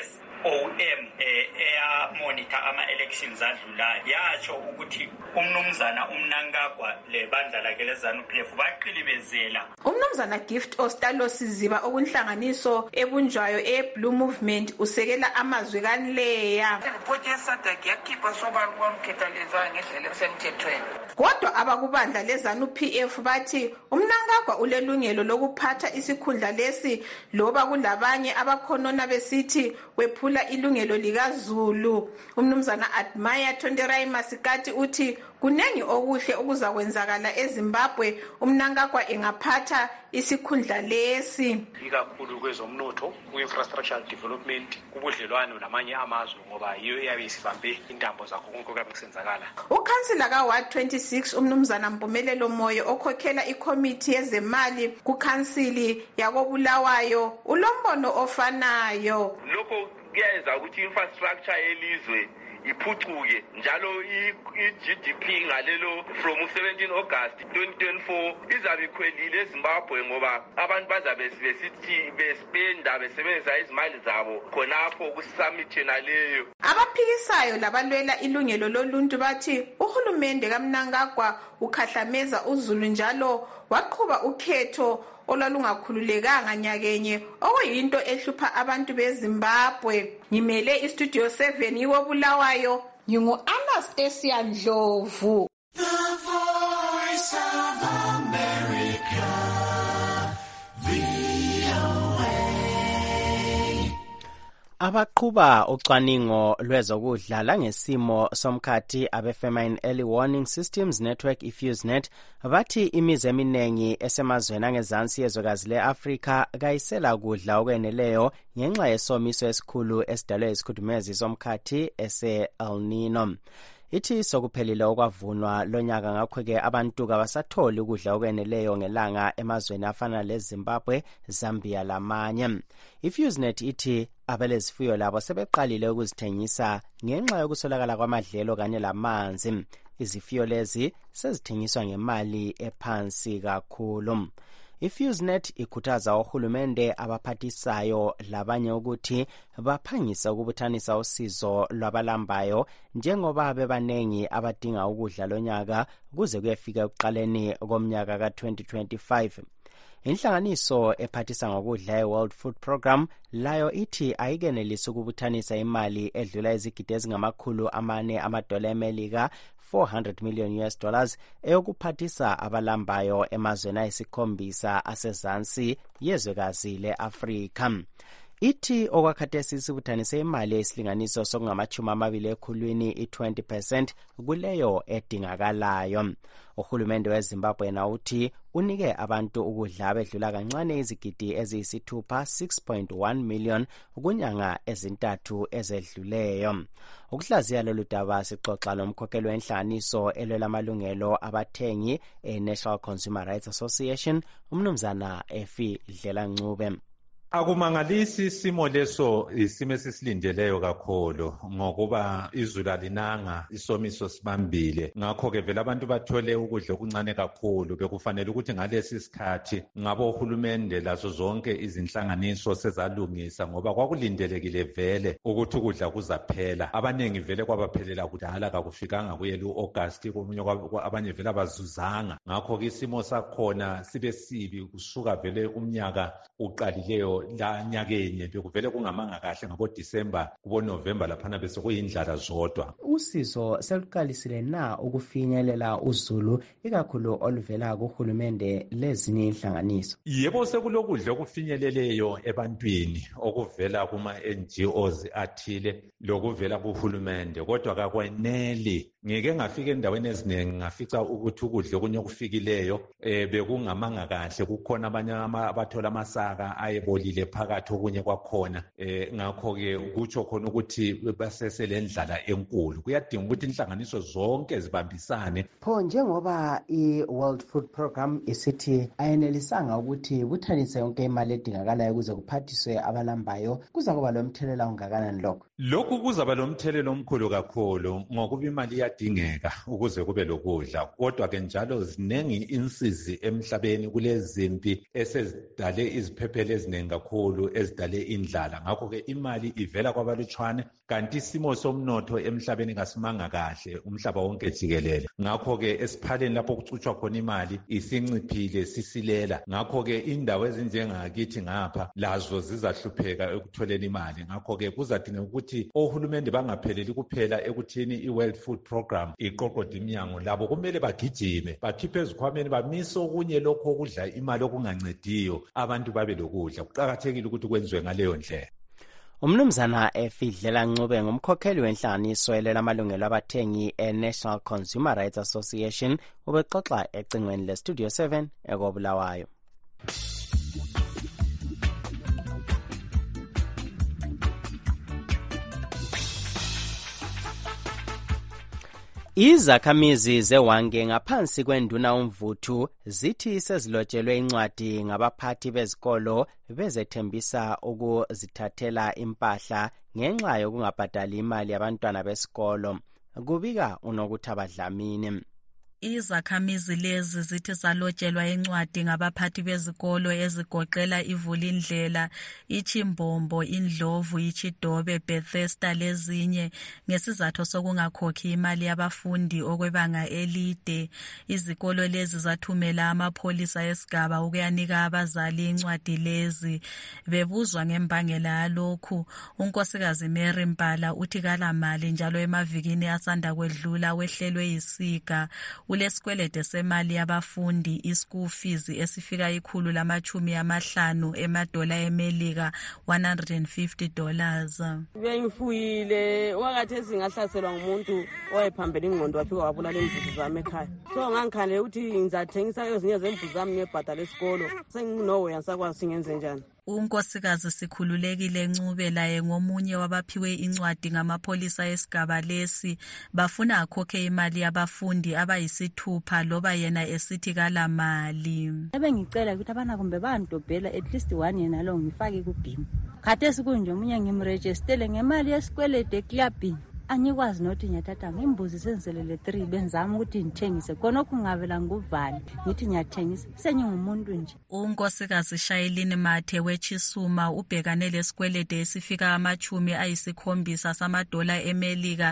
SOM monitor ama-elections adlulayo yatsho ukuthi umnumzana umnankagwa lebandla lakhe leZANU-PF baqilibezela. Umnumzana Gift Ostalo Siziba okunhlanganiso ebunjwayo eBlue Movement usekela amazwi kaNleya. Iripoti yeSADC yakhipha sobala kwamkhethalezwayo ngendlela esemthethweni. Kodwa abakubandla leZANU-PF bathi umnankagwa ulelungelo lokuphatha isikhundla lesi loba kulabanye abakhonona besithi wephula ilungelo likaZulu. Umnumzana Admire Tonderai Masikati uthi kunengi okuhle okuzakwenzakala eZimbabwe umnankagwa engaphatha isikhundla lesi, ikakhulu kwezomnotho, ku-infrastructure development, kubudlelwano namanye amazwe ngoba yiyo eyabe isibambe intambo zakho konke okabe kusenzakala. Ukhansila ka-Ward 26 umnumzana Mpumelelo Moyo okhokhela ikomiti yezemali kukhansili yakobulawayo ulombono ofanayo. Lokho kuyenza ukuthi infrastructure yelizwe iphucuke njalo i-GDP ngalelo from 17 August 2024 izabe ikhwelile eZimbabwe ngoba abantu bazabe besithi bespenda besebenzisa izimali zabo khonapho ku-summit naleyo. Abaphikisayo labalwela ilungelo loluntu bathi uhulumende kaMnangagwa ukhahlameza uZulu njalo waqhuba ukhetho olwalungakhululekanga nyakenye okuyinto ehlupha abantu beZimbabwe. Ngimele iStudio 7 iwobulawayo ngingu-Anastasia Ndlovu. The Voice of America, VOA. Abaqhuba ucwaningo lwezokudla ngesimo somkhathi abe-Famine Early Warning Systems Network iFuseNet bathi imizi eminengi esemazweni angezansi yezwekazi le-Afrika kayisela kudla okweneleyo ngenxa yesomiso esikhulu esidalwe isikhudumezi somkhathi ese-El Nino. Ithi sokuphelile okwavunwa lonyaka ngakho-ke abantu kabasatholi ukudla okweneleyo ngelanga emazweni afana leZimbabwe, Zambia lamanye. iFuseNet ithi abelezifuyo labo sebeqalile ukuzithengisa ngenxa yokuswelakala kwamadlelo kanye lamanzi. Izifuyo lezi sezithengiswa ngemali ephansi kakhulu. iFuseNet ikhuthaza ohulumende abaphathisayo labanye ukuthi baphangisa ukubuthanisa usizo lwabalambayo njengoba bebanengi abadinga ukudla lonyaka kuze kuyefika ekuqaleni komnyaka ka-2025. Inhlanganiso ephathisa ngokudla e-World Food Program layo ithi ayikenelisi ukubuthanisa imali edlula izigidi ezingama-400 amadola eMelika, $400 million eyokuphathisa abalambayo emazweni ayisikhombisa asezansi yezwekazi le-Afrika. Ithi okwakhathesi sibuthanise imali yesilinganiso sokungama-20 ekhulwini i-20% kuleyo edingakalayo. Uhulumende weZimbabwe na uthi unike abantu ukudla bedlula kancane izigidi eziyisithupha 6.1 million kunyanga ezintathu ezedluleyo. Ukuhlaziya lolu daba sixoxa lomkhokheli wenhlanganiso elwela amalungelo abathengi e-National Consumer Rights Association, umnumzana Efi Dlelancube. Akumangalisi isimo leso, isimo esisilindeleyo kakhulu ngokuba izulu alinanga, isomiso sibambile. Ngakho-ke vele abantu bathole ukudla okuncane kakhulu. Bekufanele ukuthi ngalesi sikhathi ngabo uhulumende lazo zonke izinhlanganiso sezalungisa, ngoba kwakulindelekile vele ukuthi ukudla kuzaphela. Abaningi vele kwabaphelela kudala, kakufikanga kuyela u-August, abanye vele abazuzanga. Ngakho-ke isimo sakhona sibe sibi kusuka vele umnyaka uqalileyo la nyakenye. Bekuvele kungamanga kahle ngabo-December kubo-November laphana bese kuyindlala zodwa. Usizo seluqalisile na ukufinyelela uzulu ikakhulu oluvela kuhulumende lezinye inhlanganiso? Yebo, sekulokudla okufinyeleleyo ebantwini okuvela kuma-NGOs athile lokuvela kuhulumende, kodwa kakweneli. Ngike ngafika endaweni eziningi ngafica ukuthi ukudla okunye okufikileyo bekungamanga kahle. Kukhona abanye abathola amasaka ayebolile phakathi, okunye kwakhona. Ngakho-ke kutsho khona ukuthi baseselendlala enkulu. Kuyadinga ukuthi inhlanganiso zonke zibambisane. Pho njengoba i-World Food Program isithi ayenelisanga ukuthi buthanise yonke imali edingakalayo ukuze kuphathiswe abalambayo, kuza kuba lomthelela ongakanani lokho? Lokhu kuzaba lomthelela omkhulu kakhulu ngokuba imali iyadingeka ukuze kube lokudla. Kodwa-ke njalo ziningi insizi emhlabeni kulezimpi esezidale iziphephelo eziningi kakhulu ezidale indlala. Ngakho-ke imali ivela kwabalutshwane, kanti isimo somnotho emhlabeni kasimanga kahle umhlaba wonke jikelele. Ngakho-ke esiphaleni lapho kucutshwa khona imali isinciphile, sisilela. Ngakho-ke indawo ezinjengakithi ngapha lazo zizahlupheka ekutholeni imali. Ngakho-ke kuzadinga ukuthi ohulumende bangapheleli kuphela ekuthini i-World Food Program iqoqode iminyango. Labo kumele bagijime, bakhiphe ezikhwameni, bamise okunye lokho okudla imali okungancediyo abantu babe lokudla. Kuqakathekile ukuthi kwenziwe ngaleyo ndlela. Umnumzana Efi Dlelancube ngumkhokheli wenhlanganiso elwela amalungelo abathengi e-National Consumer Rights Association ubexoxa ecingweni le-Studio 7 ekobulawayo. Izakhamizi zeWange ngaphansi kwenduna uMvuthu zithi sezilotshelwe incwadi ngabaphathi bezikolo bezethembisa ukuzithathela impahla ngenxa yokungabhadali imali yabantwana besikolo. Kubika uNokuthaba Dlamini. Izakhamizi lezi zithi zalotshelwa incwadi ngabaphathi bezikolo ezigoqela iVulindlela, iChimbombo, iNdlovu, iChidobe, Bethesda lezinye ngesizathu sokungakhokhi imali yabafundi okwebanga elide. Izikolo lezi zathumela amapholisa esigaba ukuyanika abazali incwadi lezi. Bebuzwa ngembangela yalokhu, unkosikazi Mary Mpala uthi kalamali njalo emavikini asanda kwedlula wehlelwe yisiga. Ulesikwelede semali yabafundi ischool fees esifika $150 emadola eMelika, $150. Bengifuyile wakathesi ngahlaselwa ngumuntu owayephambela ingqondo wafika wabulala imbuzi zami ekhaya. So ngangikhandle ukuthi ngizathengisa ezinye zembuzi zami ngibhadala esikolo. Senginowe ansakwazi singenze njani. Unkosikazi Sikhululekile Ncube laye ngomunye wabaphiwe incwadi ngamapholisa esigaba lesi bafuna akhokhe imali yabafundi abayisithupha loba yena esithi kalamali. Ebengicela ukuthi abana kumbe bandobhela at least one yena lo ngifake kubhimu. Khathesi kunje omunye ngimregistele ngemali yesikwelede eklabhini. angikwazi nokuthi ngiyathatha imbuzi senzelele 3 benzama ukuthi ngithengise khona okungavela nguvali ngithi ngiyathengisa sengingumuntu nje. Unkosikazi Shayelini Mathe weChisuma ubhekane lesikwelede esifika $70 samadola eMelika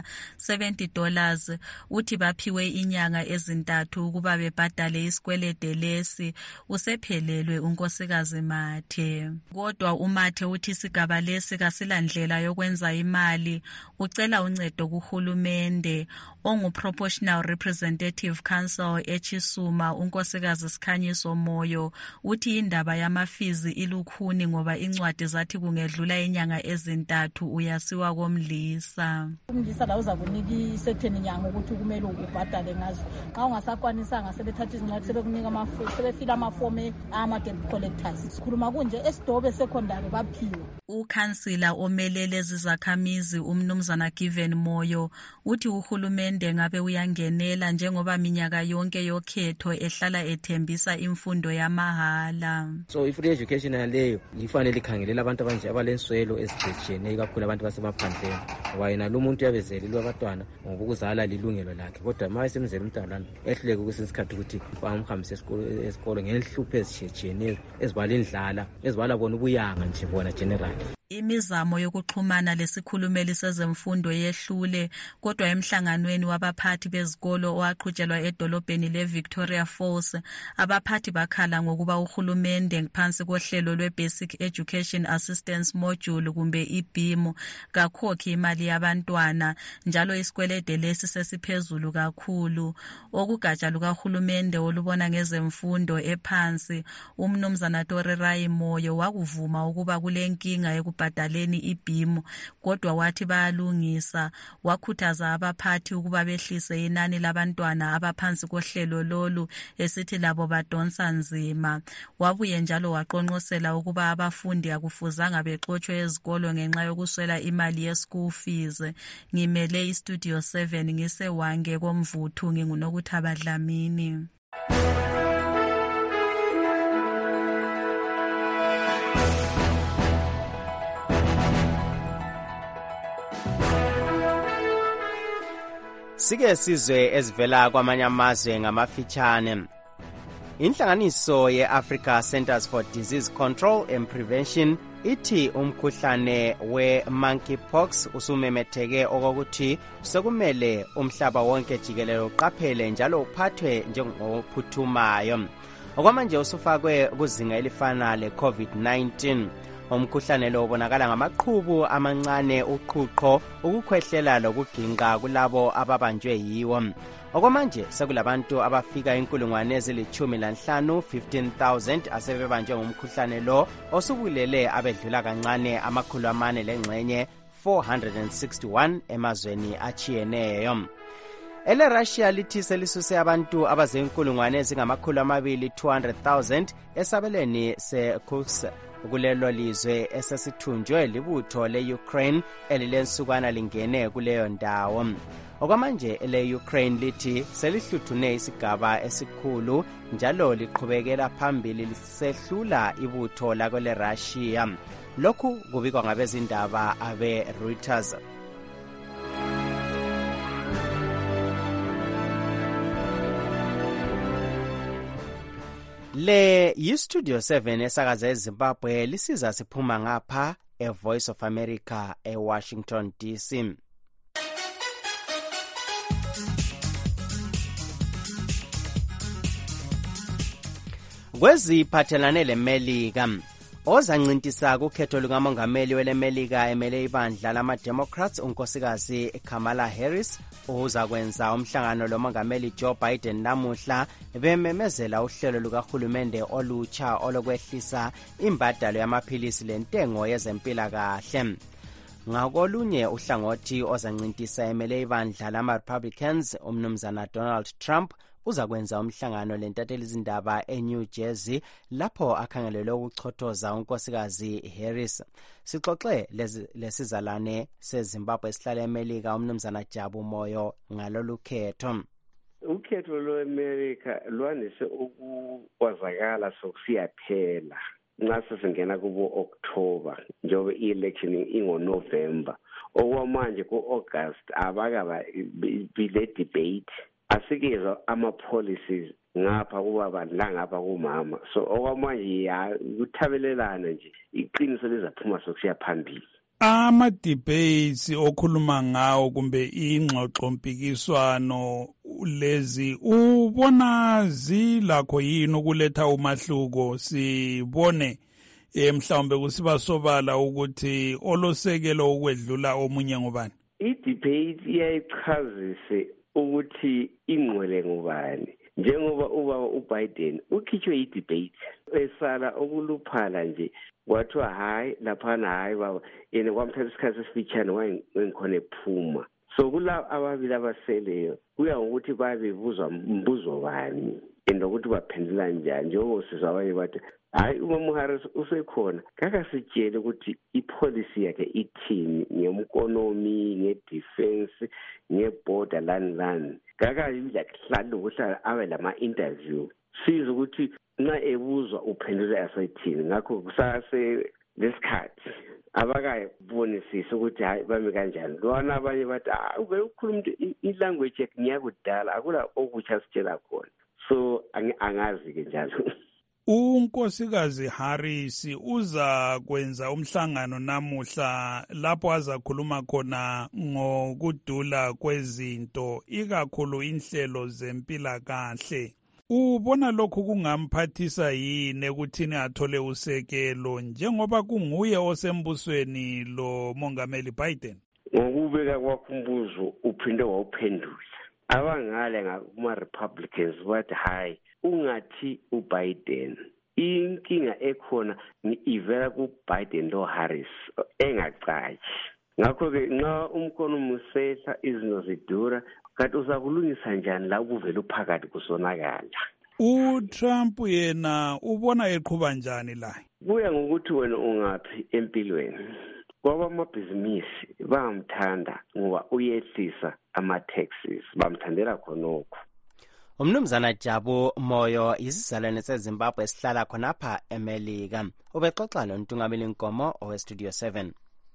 $70 uthi baphiwe inyanga ezintathu ukuba bebhadale isikwelede lesi. Usephelelwe unkosikazi Mathe. Kodwa uMathe uthi isigaba lesi kasilandlela yokwenza imali. Ucela uncedo kuhulumende. Ongu-Proportional Representative Council eChisuma unkosikazi Sikhanyiso Moyo uthi indaba yamafizi ilukhuni ngoba incwadi zathi kungedlula inyanga ezintathu uyasiwa komlisa. Umlisa la uza kunika isekheni nyanga ukuthi kumele ubhadale ngazo. Xa ungasakwanisanga sebethatha izincwadi sebekunika sebefila amafomu ama-debt collectors. Sikhuluma kunje eSidobe secondary baphiwe. Ukhansila omelele izakhamizi umnumzana Given Moyo uthi uhulumende ngabe uyangenela njengoba minyaka yonke yokhetho ehlala ethembisa imfundo yamahala. So i-free education leyo ifanele ikhangelela abantu abanje abalenswelo ezitshiyeneyo kakhulu abantu basemaphandleni ngoba yena lo muntu uyabezelelwa abantwana ngoba ukuzala lilungelo lakhe kodwa uma esemzela umntwana ehluleke kwesinye isikhathi ukuthi bamhambise esikolo ngenhlupho ezitshiyeneyo ezibala indlala ezibala bona ubuyanga nje bona general. Imizamo yokuxhumana lesikhulumeli sezemfundo yehlule kodwa emhlanganweni wabaphathi bezikolo owaqhutshelwa edolobheni leVictoria Falls abaphathi bakhala ngokuba uhulumende ngaphansi kohlelo lweBasic Education Assistance Module kumbe iBEAM kakhokhi imali yabantwana njalo isikwelede lesi sesiphezulu kakhulu. Okugatsha lukahulumende olubona ngezemfundo ephansi umnumzana Torirai Moyo wakuvuma ukuba kulenkinga ekubhadaleni iBEAM kodwa wathi bayalungisa. Wakhuthaza abaphathi ukuba behlise inani labantwana abaphansi kohlelo lolu esithi labo badonsa nzima. Wabuye njalo waqonqosela ukuba abafundi akufuzanga bexotshwe ezikolo ngenxa yokuswela imali ye-school fees. Ngimele iStudio 7 ngisewange komvuthu nginguNokuthaba Dlamini. Sike sizwe ezivela kwamanye amazwe ngamafitshane. Inhlanganiso ye-Africa Centers for Disease Control and Prevention ithi umkhuhlane we-monkeypox usumemetheke okokuthi sekumele umhlaba wonke jikelele uqaphele njalo uphathwe njengophuthumayo. Okwamanje usufakwe kuzinga elifana le-COVID-19. Umkhuhlane lo ubonakala ngamaqhubu amancane, uqhuqho, ukukhwehlela lokuginqa kulabo ababanjwe yiwo. Okwamanje sekulabantu abafika 15,000 asebebanjwe ngumkhuhlane lo osubulele abedlula kancane 461 emazweni achiyeneyo. EleRussia lithi selisuse abantu abazinkulungwane ezingama-200,000 esabelweni se-Kursk kulelo lizwe esesithunjwe libutho le-Ukraine elilensukwana lingene kuleyo ndawo. Okwamanje ele-Ukraine lithi selihluthune isigaba esikhulu njalo liqhubekela phambili lisehlula ibutho lakwele-Russia. Lokhu kubikwa ngabezindaba abe-Reuters. Le yiStudio 7 esakaza eZimbabwe lisiza siphuma ngapha eVoice of America eWashington DC. Kweziphathelane leMelika ozancintisa kukhetho lukamongameli weleMelika emele ibandla lama-Democrats unkosikazi Kamala Harris uzakwenza umhlangano lomongameli Joe Biden namuhla bememezela uhlelo lukahulumende olutsha olokwehlisa imbadalo yamaphilisi lentengo yezempilakahle. Ngakolunye uhlangothi ozancintisa emele ibandla lama-Republicans umnumzana Donald Trump uzakwenza umhlangano lentatheli izindaba eNew Jersey lapho akhangelelwe ukuchothoza unkosikazi Harris. Sixoxe lesizalwane seZimbabwe esihlala eMelika umnumzana Jabu Moyo ngalolu khetho. Ukhetho lweAmerica lwanise ukukwazakala sokusiyaphela nxa sesingena kubo October njengoba i-election ingoNovember. okwamanje ku-August abakaba bile debate asikezwa ama-policies ngapha kubaba langapha kumama. So okwamanje ya ukuthabelelana nje iqiniso lizaphuma sokusiya phambili. Ama-debates okhuluma ngawo kumbe ingxoxo mpikiswano lezi ubona zilakho yini ukuletha umahluko? Sibone mhlawumbe kusiba sobala ukuthi olosekelo ukwedlula omunye ngubani. I-debate iyayichazise ukuthi ingqwele ngubani. Njengoba ubaba uBiden ukhitshwe i-debate esala okuluphala nje kwathiwa hayi laphana hayi baba yena kwamthatha isikhathi esifitshane wayengikhona ephuma. So kulabo ababili abaseleyo kuya ngokuthi babebuzwa mbuzo bani endokuthi baphendula njani. Njengoba sizwa abanye bathi hayi uMama Harris usekhona kakasitshele ukuthi ipolicy yakhe ithini ngeeconomy ngedefense ngeborder land kakayidla kuhlala ukuhlala abe lama-interview siza ukuthi nxa ebuzwa uphendula asayithini. Ngakho kusase lesikhathi abakayibonisisi ukuthi hayi bami kanjani. Lwana abanye bathi ube ukhuluma ilanguage yakhe ngiyakudala akula okutsha sitshela khona. So angazi-ke njalo. uNkosikazi Harris uza kwenza umhlangano namuhla lapho azakhuluma khona ngokudula kwezinto ikakhulu inhlelo zempilakahle. Ubona lokhu kungamphathisa yini ekuthini athole usekelo njengoba kunguye osembusweni lo Mongameli Biden? Ngokubeka kwakho umbuzo uphinde wawuphendula. Abangale ngama-Republicans bathi hayi ungathi uBiden inkinga ekhona ivela kuBiden lo Harris engacaci. Ngakho-ke nxa umkono musehla izinto zidura kanti uzakulungisa njani la ukuvela uphakathi kusonakala. uTrump yena ubona eqhuba njani la? Kuya ngokuthi wena ungaphi empilweni. Kwabamabhizinisi bamthanda ngoba uyehlisa ama-taxes bamthandela khonokho. Umnumzana Jabu Moyo isizalwane seZimbabwe esihlala khonapha eMelika ubexoxa noNtungameli Nkomo oweStudio 7.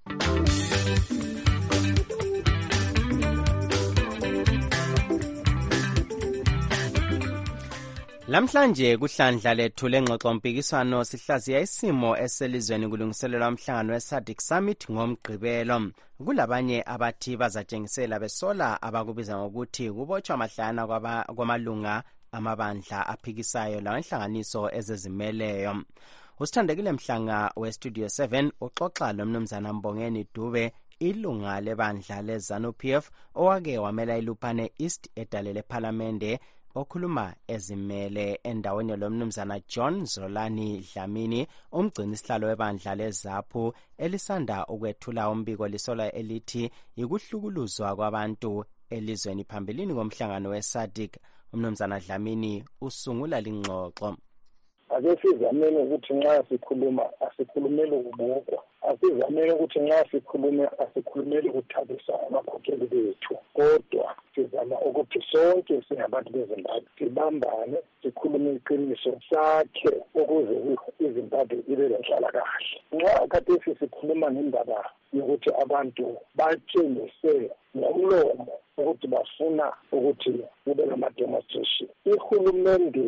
Lamhlanje kuhlandla lethu lengxoxo mpikiswano sihlaziya isimo eselizweni kulungiselelwa umhlangano weSADC Summit ngomgqibelo. Kulabanye abathi bazatshengisela besola abakubiza ngokuthi kubotshwa amahlana kwamalunga amabandla aphikisayo lawenhlanganiso ezezimeleyo. Usithandekile Mhlanga weStudio 7 uxoxa lomnumzana Mbongeni Dube ilunga lebandla leZANU-PF owake wamela iLupane East edale lePhalamende okhuluma ezimele endaweni lomnumzana John Zolani Dlamini umgcini sihlalo webandla leZAPU elisanda ukwethula umbiko lisola elithi ikuhlukuluzwa kwabantu elizweni phambilini komhlangano weSADC. Umnumzana Dlamini usungula lingxoxo. Ake sizamele ukuthi nxa sikhuluma asikhulumele ukubokwa. Asizamele ukuthi nxa sikhulume asikhulumele ukuthabisa abakhokheli bethu. Kodwa sizama ukuthi sonke singabantu beZimbabwe sibambane sikhulume iqiniso sakhe ukuze iZimbabwe ibe lenhlalakahle. Nxa kade sikhuluma ngendaba yokuthi abantu batshengise ngomlomo ukuthi bafuna ukuthi kube nama-demonstration. Ihulumende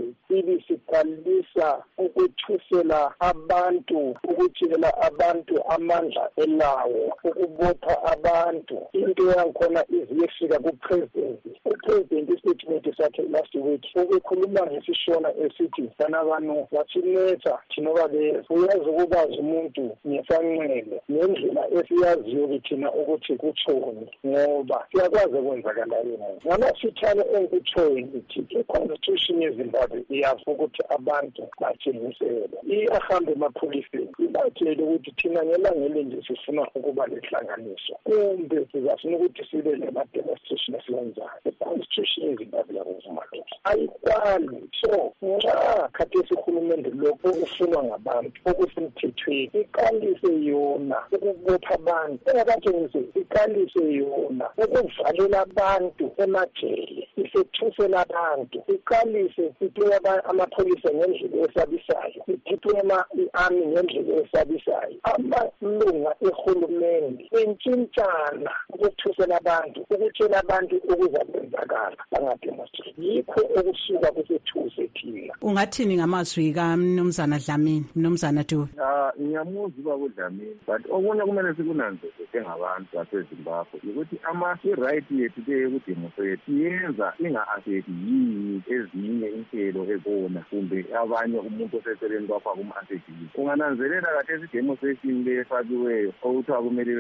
ibisiqalisa ukuthusela abantu, ukutshela abantu amandla elawo, ukubopha abantu. Into yankhona iziyefika kupresident. Upresident istatement sakhe last week ukukhuluma ngesishona esithi sana banu wasinetha thinobabeza. Uyazi ukubazi umuntu ngesanqele ngendlela esiyaziyo thina ukuthi kutshoni ngoba siyakwazi ukwenzakala yena. Ngamasithane enkutshoyo ithi i-constitution yeZimbabwe iyazi ukuthi abantu batshengisele. Iyahamba emapholiseni ibatshele ukuthi thina ngelangele nje sifuna ukuba lenhlanganiso kumbe sizafuna ukuthi sibe lema-demonstration esiwenzayo. I-constitution yeZimbabwe yakuvuma lokho ayikwali. So nxa khathi esihulumende lokho okufunwa ngabantu okusemthethweni iqalise yona ukubopha abantu engabatshengise iqalise yona ukuvalela abantu emajele sethusela abantu, siqalise siphiwe amapholisa ngendlela esabisayo, siphiwe i-army ngendlela esabisayo. Amalunga ehulumende entshintshana ukuthusela abantu, ukutshela abantu okuzakwenzakala bangademonstrate. Yikho okusuka kusethuse thina. Ungathini ngamazwi kaMnumzana Dlamini, Mnumzana Dube? Ngiyamuzwa uDlamini, but okunye kumele sikunanzelele ngabantu baseZimbabwe ukuthi i-right yethu le yokudemonstrate yenza inga-affect yini ezinye inhlelo ezona kumbe abanye umuntu oseceleni kwakho akum-affect yini. Ungananzelela kahle i-demonstration le efakiweyo okuthiwa kumele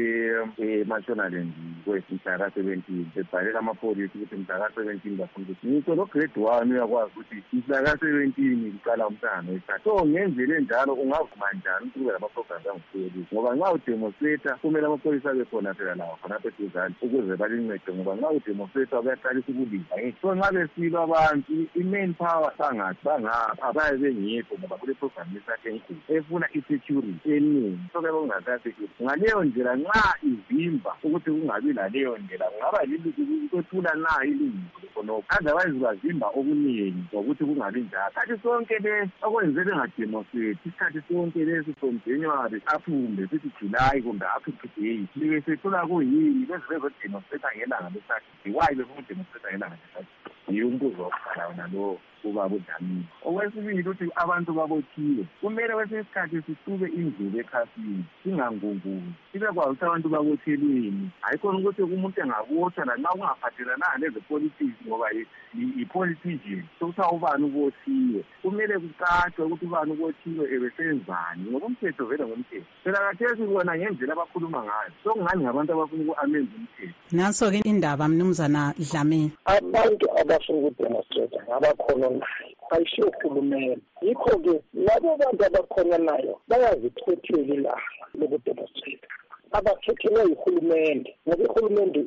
Mashonaland mhla ka-17 bebhalela amapholisa ukuthi mhla ka-17 bafundisa. Ngitsho lo-grade 1 uyakwazi ukuthi mhla ka-17 kuqala umhlangano wesithathu. So ngendlela enjalo ungavuma njani ukuthi kube lama-programs angusiyelisi, ngoba nxa udemonstrata kumele amapholisa abe khona phela lawo khonapho eduzane ukuze balincede, ngoba nxa udemonstrata kuyaqalisa ukulinda. So nxa besilwa abantu i-main power bangapha baye bengekho, ngoba kule program yesakhe enkulu efuna i-security eningi. So kuyabe kungasasecurity ngaleyo ndlela, nxa ivimba ukuthi kungabi laleyo ndlela kungaba kwethula na ilungile khonokho, otherwise bavimba okuningi ngokuthi kungabi njalo. Kanti sonke le okwenze bengademonstrate isikhathi sonke lesi from January aphume sithi July kumbe up to today libe sethola kuyini beze bezodemonstrate ngelanga lesakhe. Why befuna udemonstrate ngelanga lesakhe? Umbuzo wokuqala wona lo ubaba uDlamini. Okwesibili ukuthi abantu babothiwe, kumele kwesinye isikhathi sisube indlela ekhasini, singangunguni, sibe kwazi ukuthi abantu babothelweni. Hayi khona ukuthi umuntu engabotshwa lanxa kungaphathelana lezepolitics, ngoba i-politician sokuthiwa ubani ubothiwe. Kumele kucatshwe ukuthi ubani ubothiwe ebesenzani, ngoba umthetho vele ngomthetho. Phela kathesi bona ngendlela abakhuluma ngayo sokungani ngabantu abafuna uku-amend umthetho. Nanso-ke indaba Mnumzana Dlamini. Abantu abafuna ukudemonstrate ngabakhona nayo, ayisho uhulumende. Yikho-ke labo bantu abakhona nayo bayazikhethela ilanga lokudemonstrate. Abakhethelwe yihulumende, ngoba ihulumende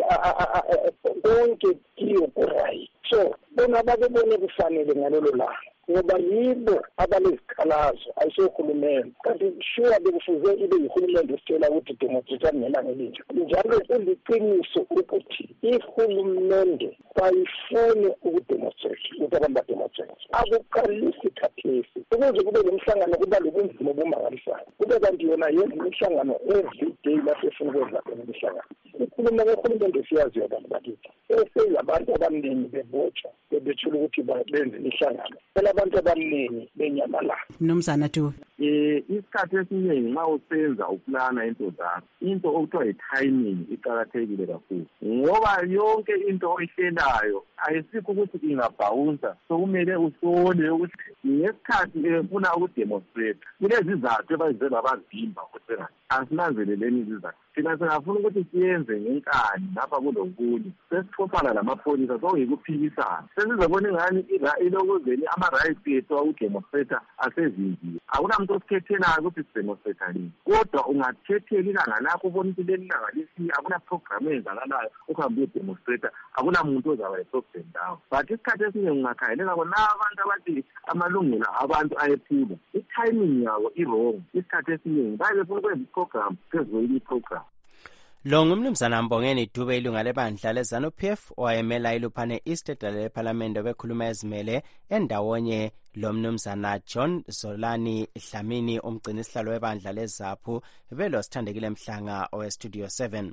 konke kiyo ku-right. So bona babebone kufanele ngalolo langa, ngoba yibo abalezikhalazo, ayisho uhulumende. Kanti sure bekufuze ibe yihulumende esitshela ukuthi demonstrate ngelanga elinje. Njalo kuliqiniso ukuthi ihulumende bayifune ukudemonstrate, ukuthi abantu bademonstrate. Akuqalisi khathesi ukuze kube nemhlangano, kuba lobunzima obumangalisayo. Kube kanti yona yenza imihlangano every day lapho efuna ukwenza khona imihlangano. Ukhuluma kahulumende siyaziyo abantu bakithi. Abantu abaningi bebotshwa bebethula ukuthi benze imihlangano. Phela abantu abaningi benyamalala. Mnumzana Dube. Isikhathi esiningi nxa usenza uplana into zakho, into okuthiwa yi-timing iqakathekile kakhulu, ngoba yonke into oyihlelayo ayisikho ukuthi ingabhawunsa. So kumele uhlole ukuthi ngesikhathi efuna ukudemonstrate kulezizathu ebazizelwa abazimba ukuthi asinanzeleleni izizathu. Thina singafuna ukuthi siyenze ngenkani lapha kulokunye, sesixoxana lamapholisa sokuyikuphikisana. Sesizobona ingani ilokuzeni ama-rights ethu awudemonstrata asezinziwe. Akunamuntu osikhethelayo ukuthi sidemonstrata nini, kodwa ungakhethela ilanga lakho ubona ukuthi leli langa lisiya, akuna-program eyenzakalayo ukuhambe uyodemonstrata, akunamuntu ozaba yi-problem lawo. But isikhathi esiningi ungakhangelela bona abantu abathi amalungelo abantu ayephulwa, i-timing yabo i-wrong. Isikhathi esiningi baye befuna ukwenza i-program phezu kweyinye i-program. Lo ngumnumzana Mbongeni Dube, ilunga lebandla leZANU-PF owayemela iluphane East edale lephalamende bekhuluma ezimele endawonye lo mnumzana John Zolani Dlamini, umgcini isihlalo webandla leZAPHU, belo Sithandekile Mhlanga oweStudio 7.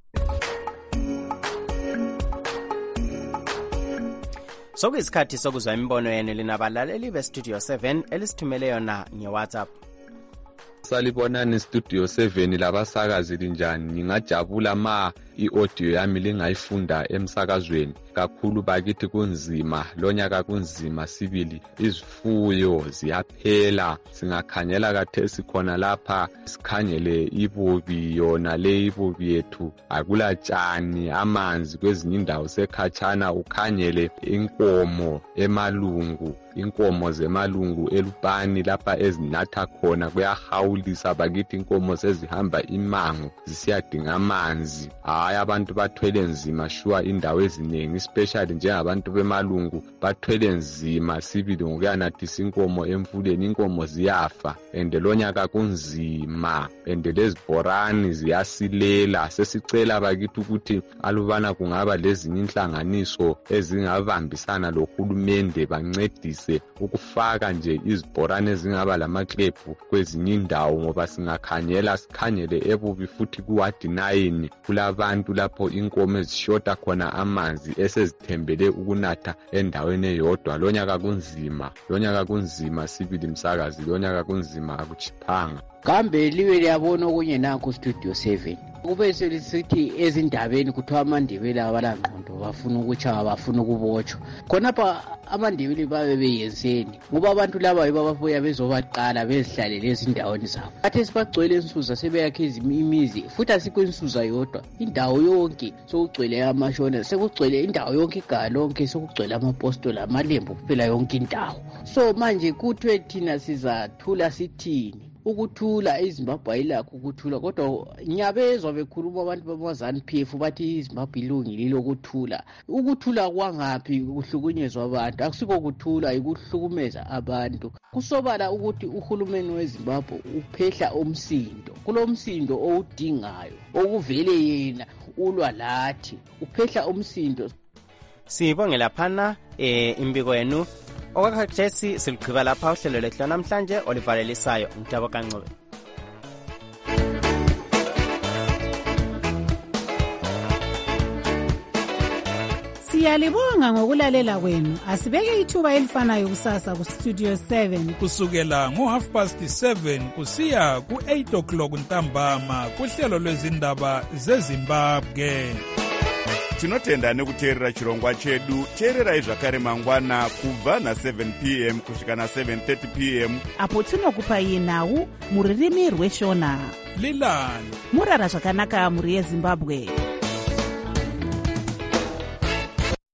Sokuyisikhathi sokuzwa imibono yenu linabalaleli beStudio 7 elisithumele yona ngeWhatsApp. Salibonani Studio 7 labasakazi linjani. Ngingajabula ma i-audio yami lingayifunda emsakazweni. Kakhulu bakithi kunzima, lonyaka kunzima sibili, izifuyo ziyaphela. Singakhanyela kathesi khona lapha sikhangele ibubi, yona le ibubi yethu akula tshani, amanzi kwezinye indawo sekhatshana, ukhanyele inkomo emalungu inkomo zemalungu elupani lapha ezinatha khona kuyahawulisa bakithi inkomo sezihamba imango zisiyadinga amanzi. Hayi abantu bathwele nzima shuwa indawo eziningi especially njengabantu bemalungu bathwele nzima sibili ngokuyanathisa inkomo emfuleni, inkomo ziyafa and lonyaka kunzima and lezibhorani ziyasilela. Sesicela bakithi ukuthi alubana kungaba lezinye inhlanganiso ezingabambisana lohulumende bancedise ukufaka nje izibhorani ezingaba lamaklebhu kwezinye indawo, ngoba singakhangela sikhangele ebubi futhi kuwadi 9 kulabantu lapho inkomo ezishota khona amanzi esezithembele ukunatha endaweni eyodwa. Lonyaka kunzima sibili msakazi, lonyaka kunzima akuchiphanga. Kambe liwe liyabona okunye nakho Studio 7 kube selisithi ezindabeni kuthiwa amandebele abalangqondo bafuna ukutshaya bafuna ukubotshwa. Khonapha amandebele babe beyenzeni ngoba abantu laba bababuya bezobaqala bezihlalele ezindaweni zabo. Athe sibagcwele insuza sebeyakhe imizi futhi asikho insuza yodwa, indawo yonke sokugcwele amashona, sekugcwele indawo yonke igalonke, sokugcwele amapostoli amalembu kuphela yonke indawo. So manje kuthiwe thina sizathula sithini? Ukuthula iZimbabwe ayilakho ukuthula, kodwa nyabezwa bekhuluma abantu bamaZANU-PF bathi iZimbabwe ilungile ukuthula. Ukuthula kwangaphi? Kuhlukunyezwa abantu, akusiko kuthula, ikuhlukumeza abantu. Kusobala ukuthi uhulumeni weZimbabwe uphehla umsindo, kulomsindo owudingayo okuvele yena ulwa lathi, uphehla umsindo. Sibonge laphana imbiko yenu. Okwakhathesi siligqiba lapha uhlelo lethu namhlanje olivalelisayo Ntabo Kancube. Siyalibonga ngokulalela kwenu. Asibeke ithuba elifanayo kusasa ku Studio 7 kusukela ngo7:30 kusiya ku8 ntambama kuhlelo lwezindaba zeZimbabwe. Tinotenda nekuteerera chirongwa chedu. Teererai zvakare mangwana kubva na7 p.m. kusvika na7:30 p.m. apo tinokupai nhau muririmi rweshona. Lilani murara zvakanaka muri yeZimbabwe.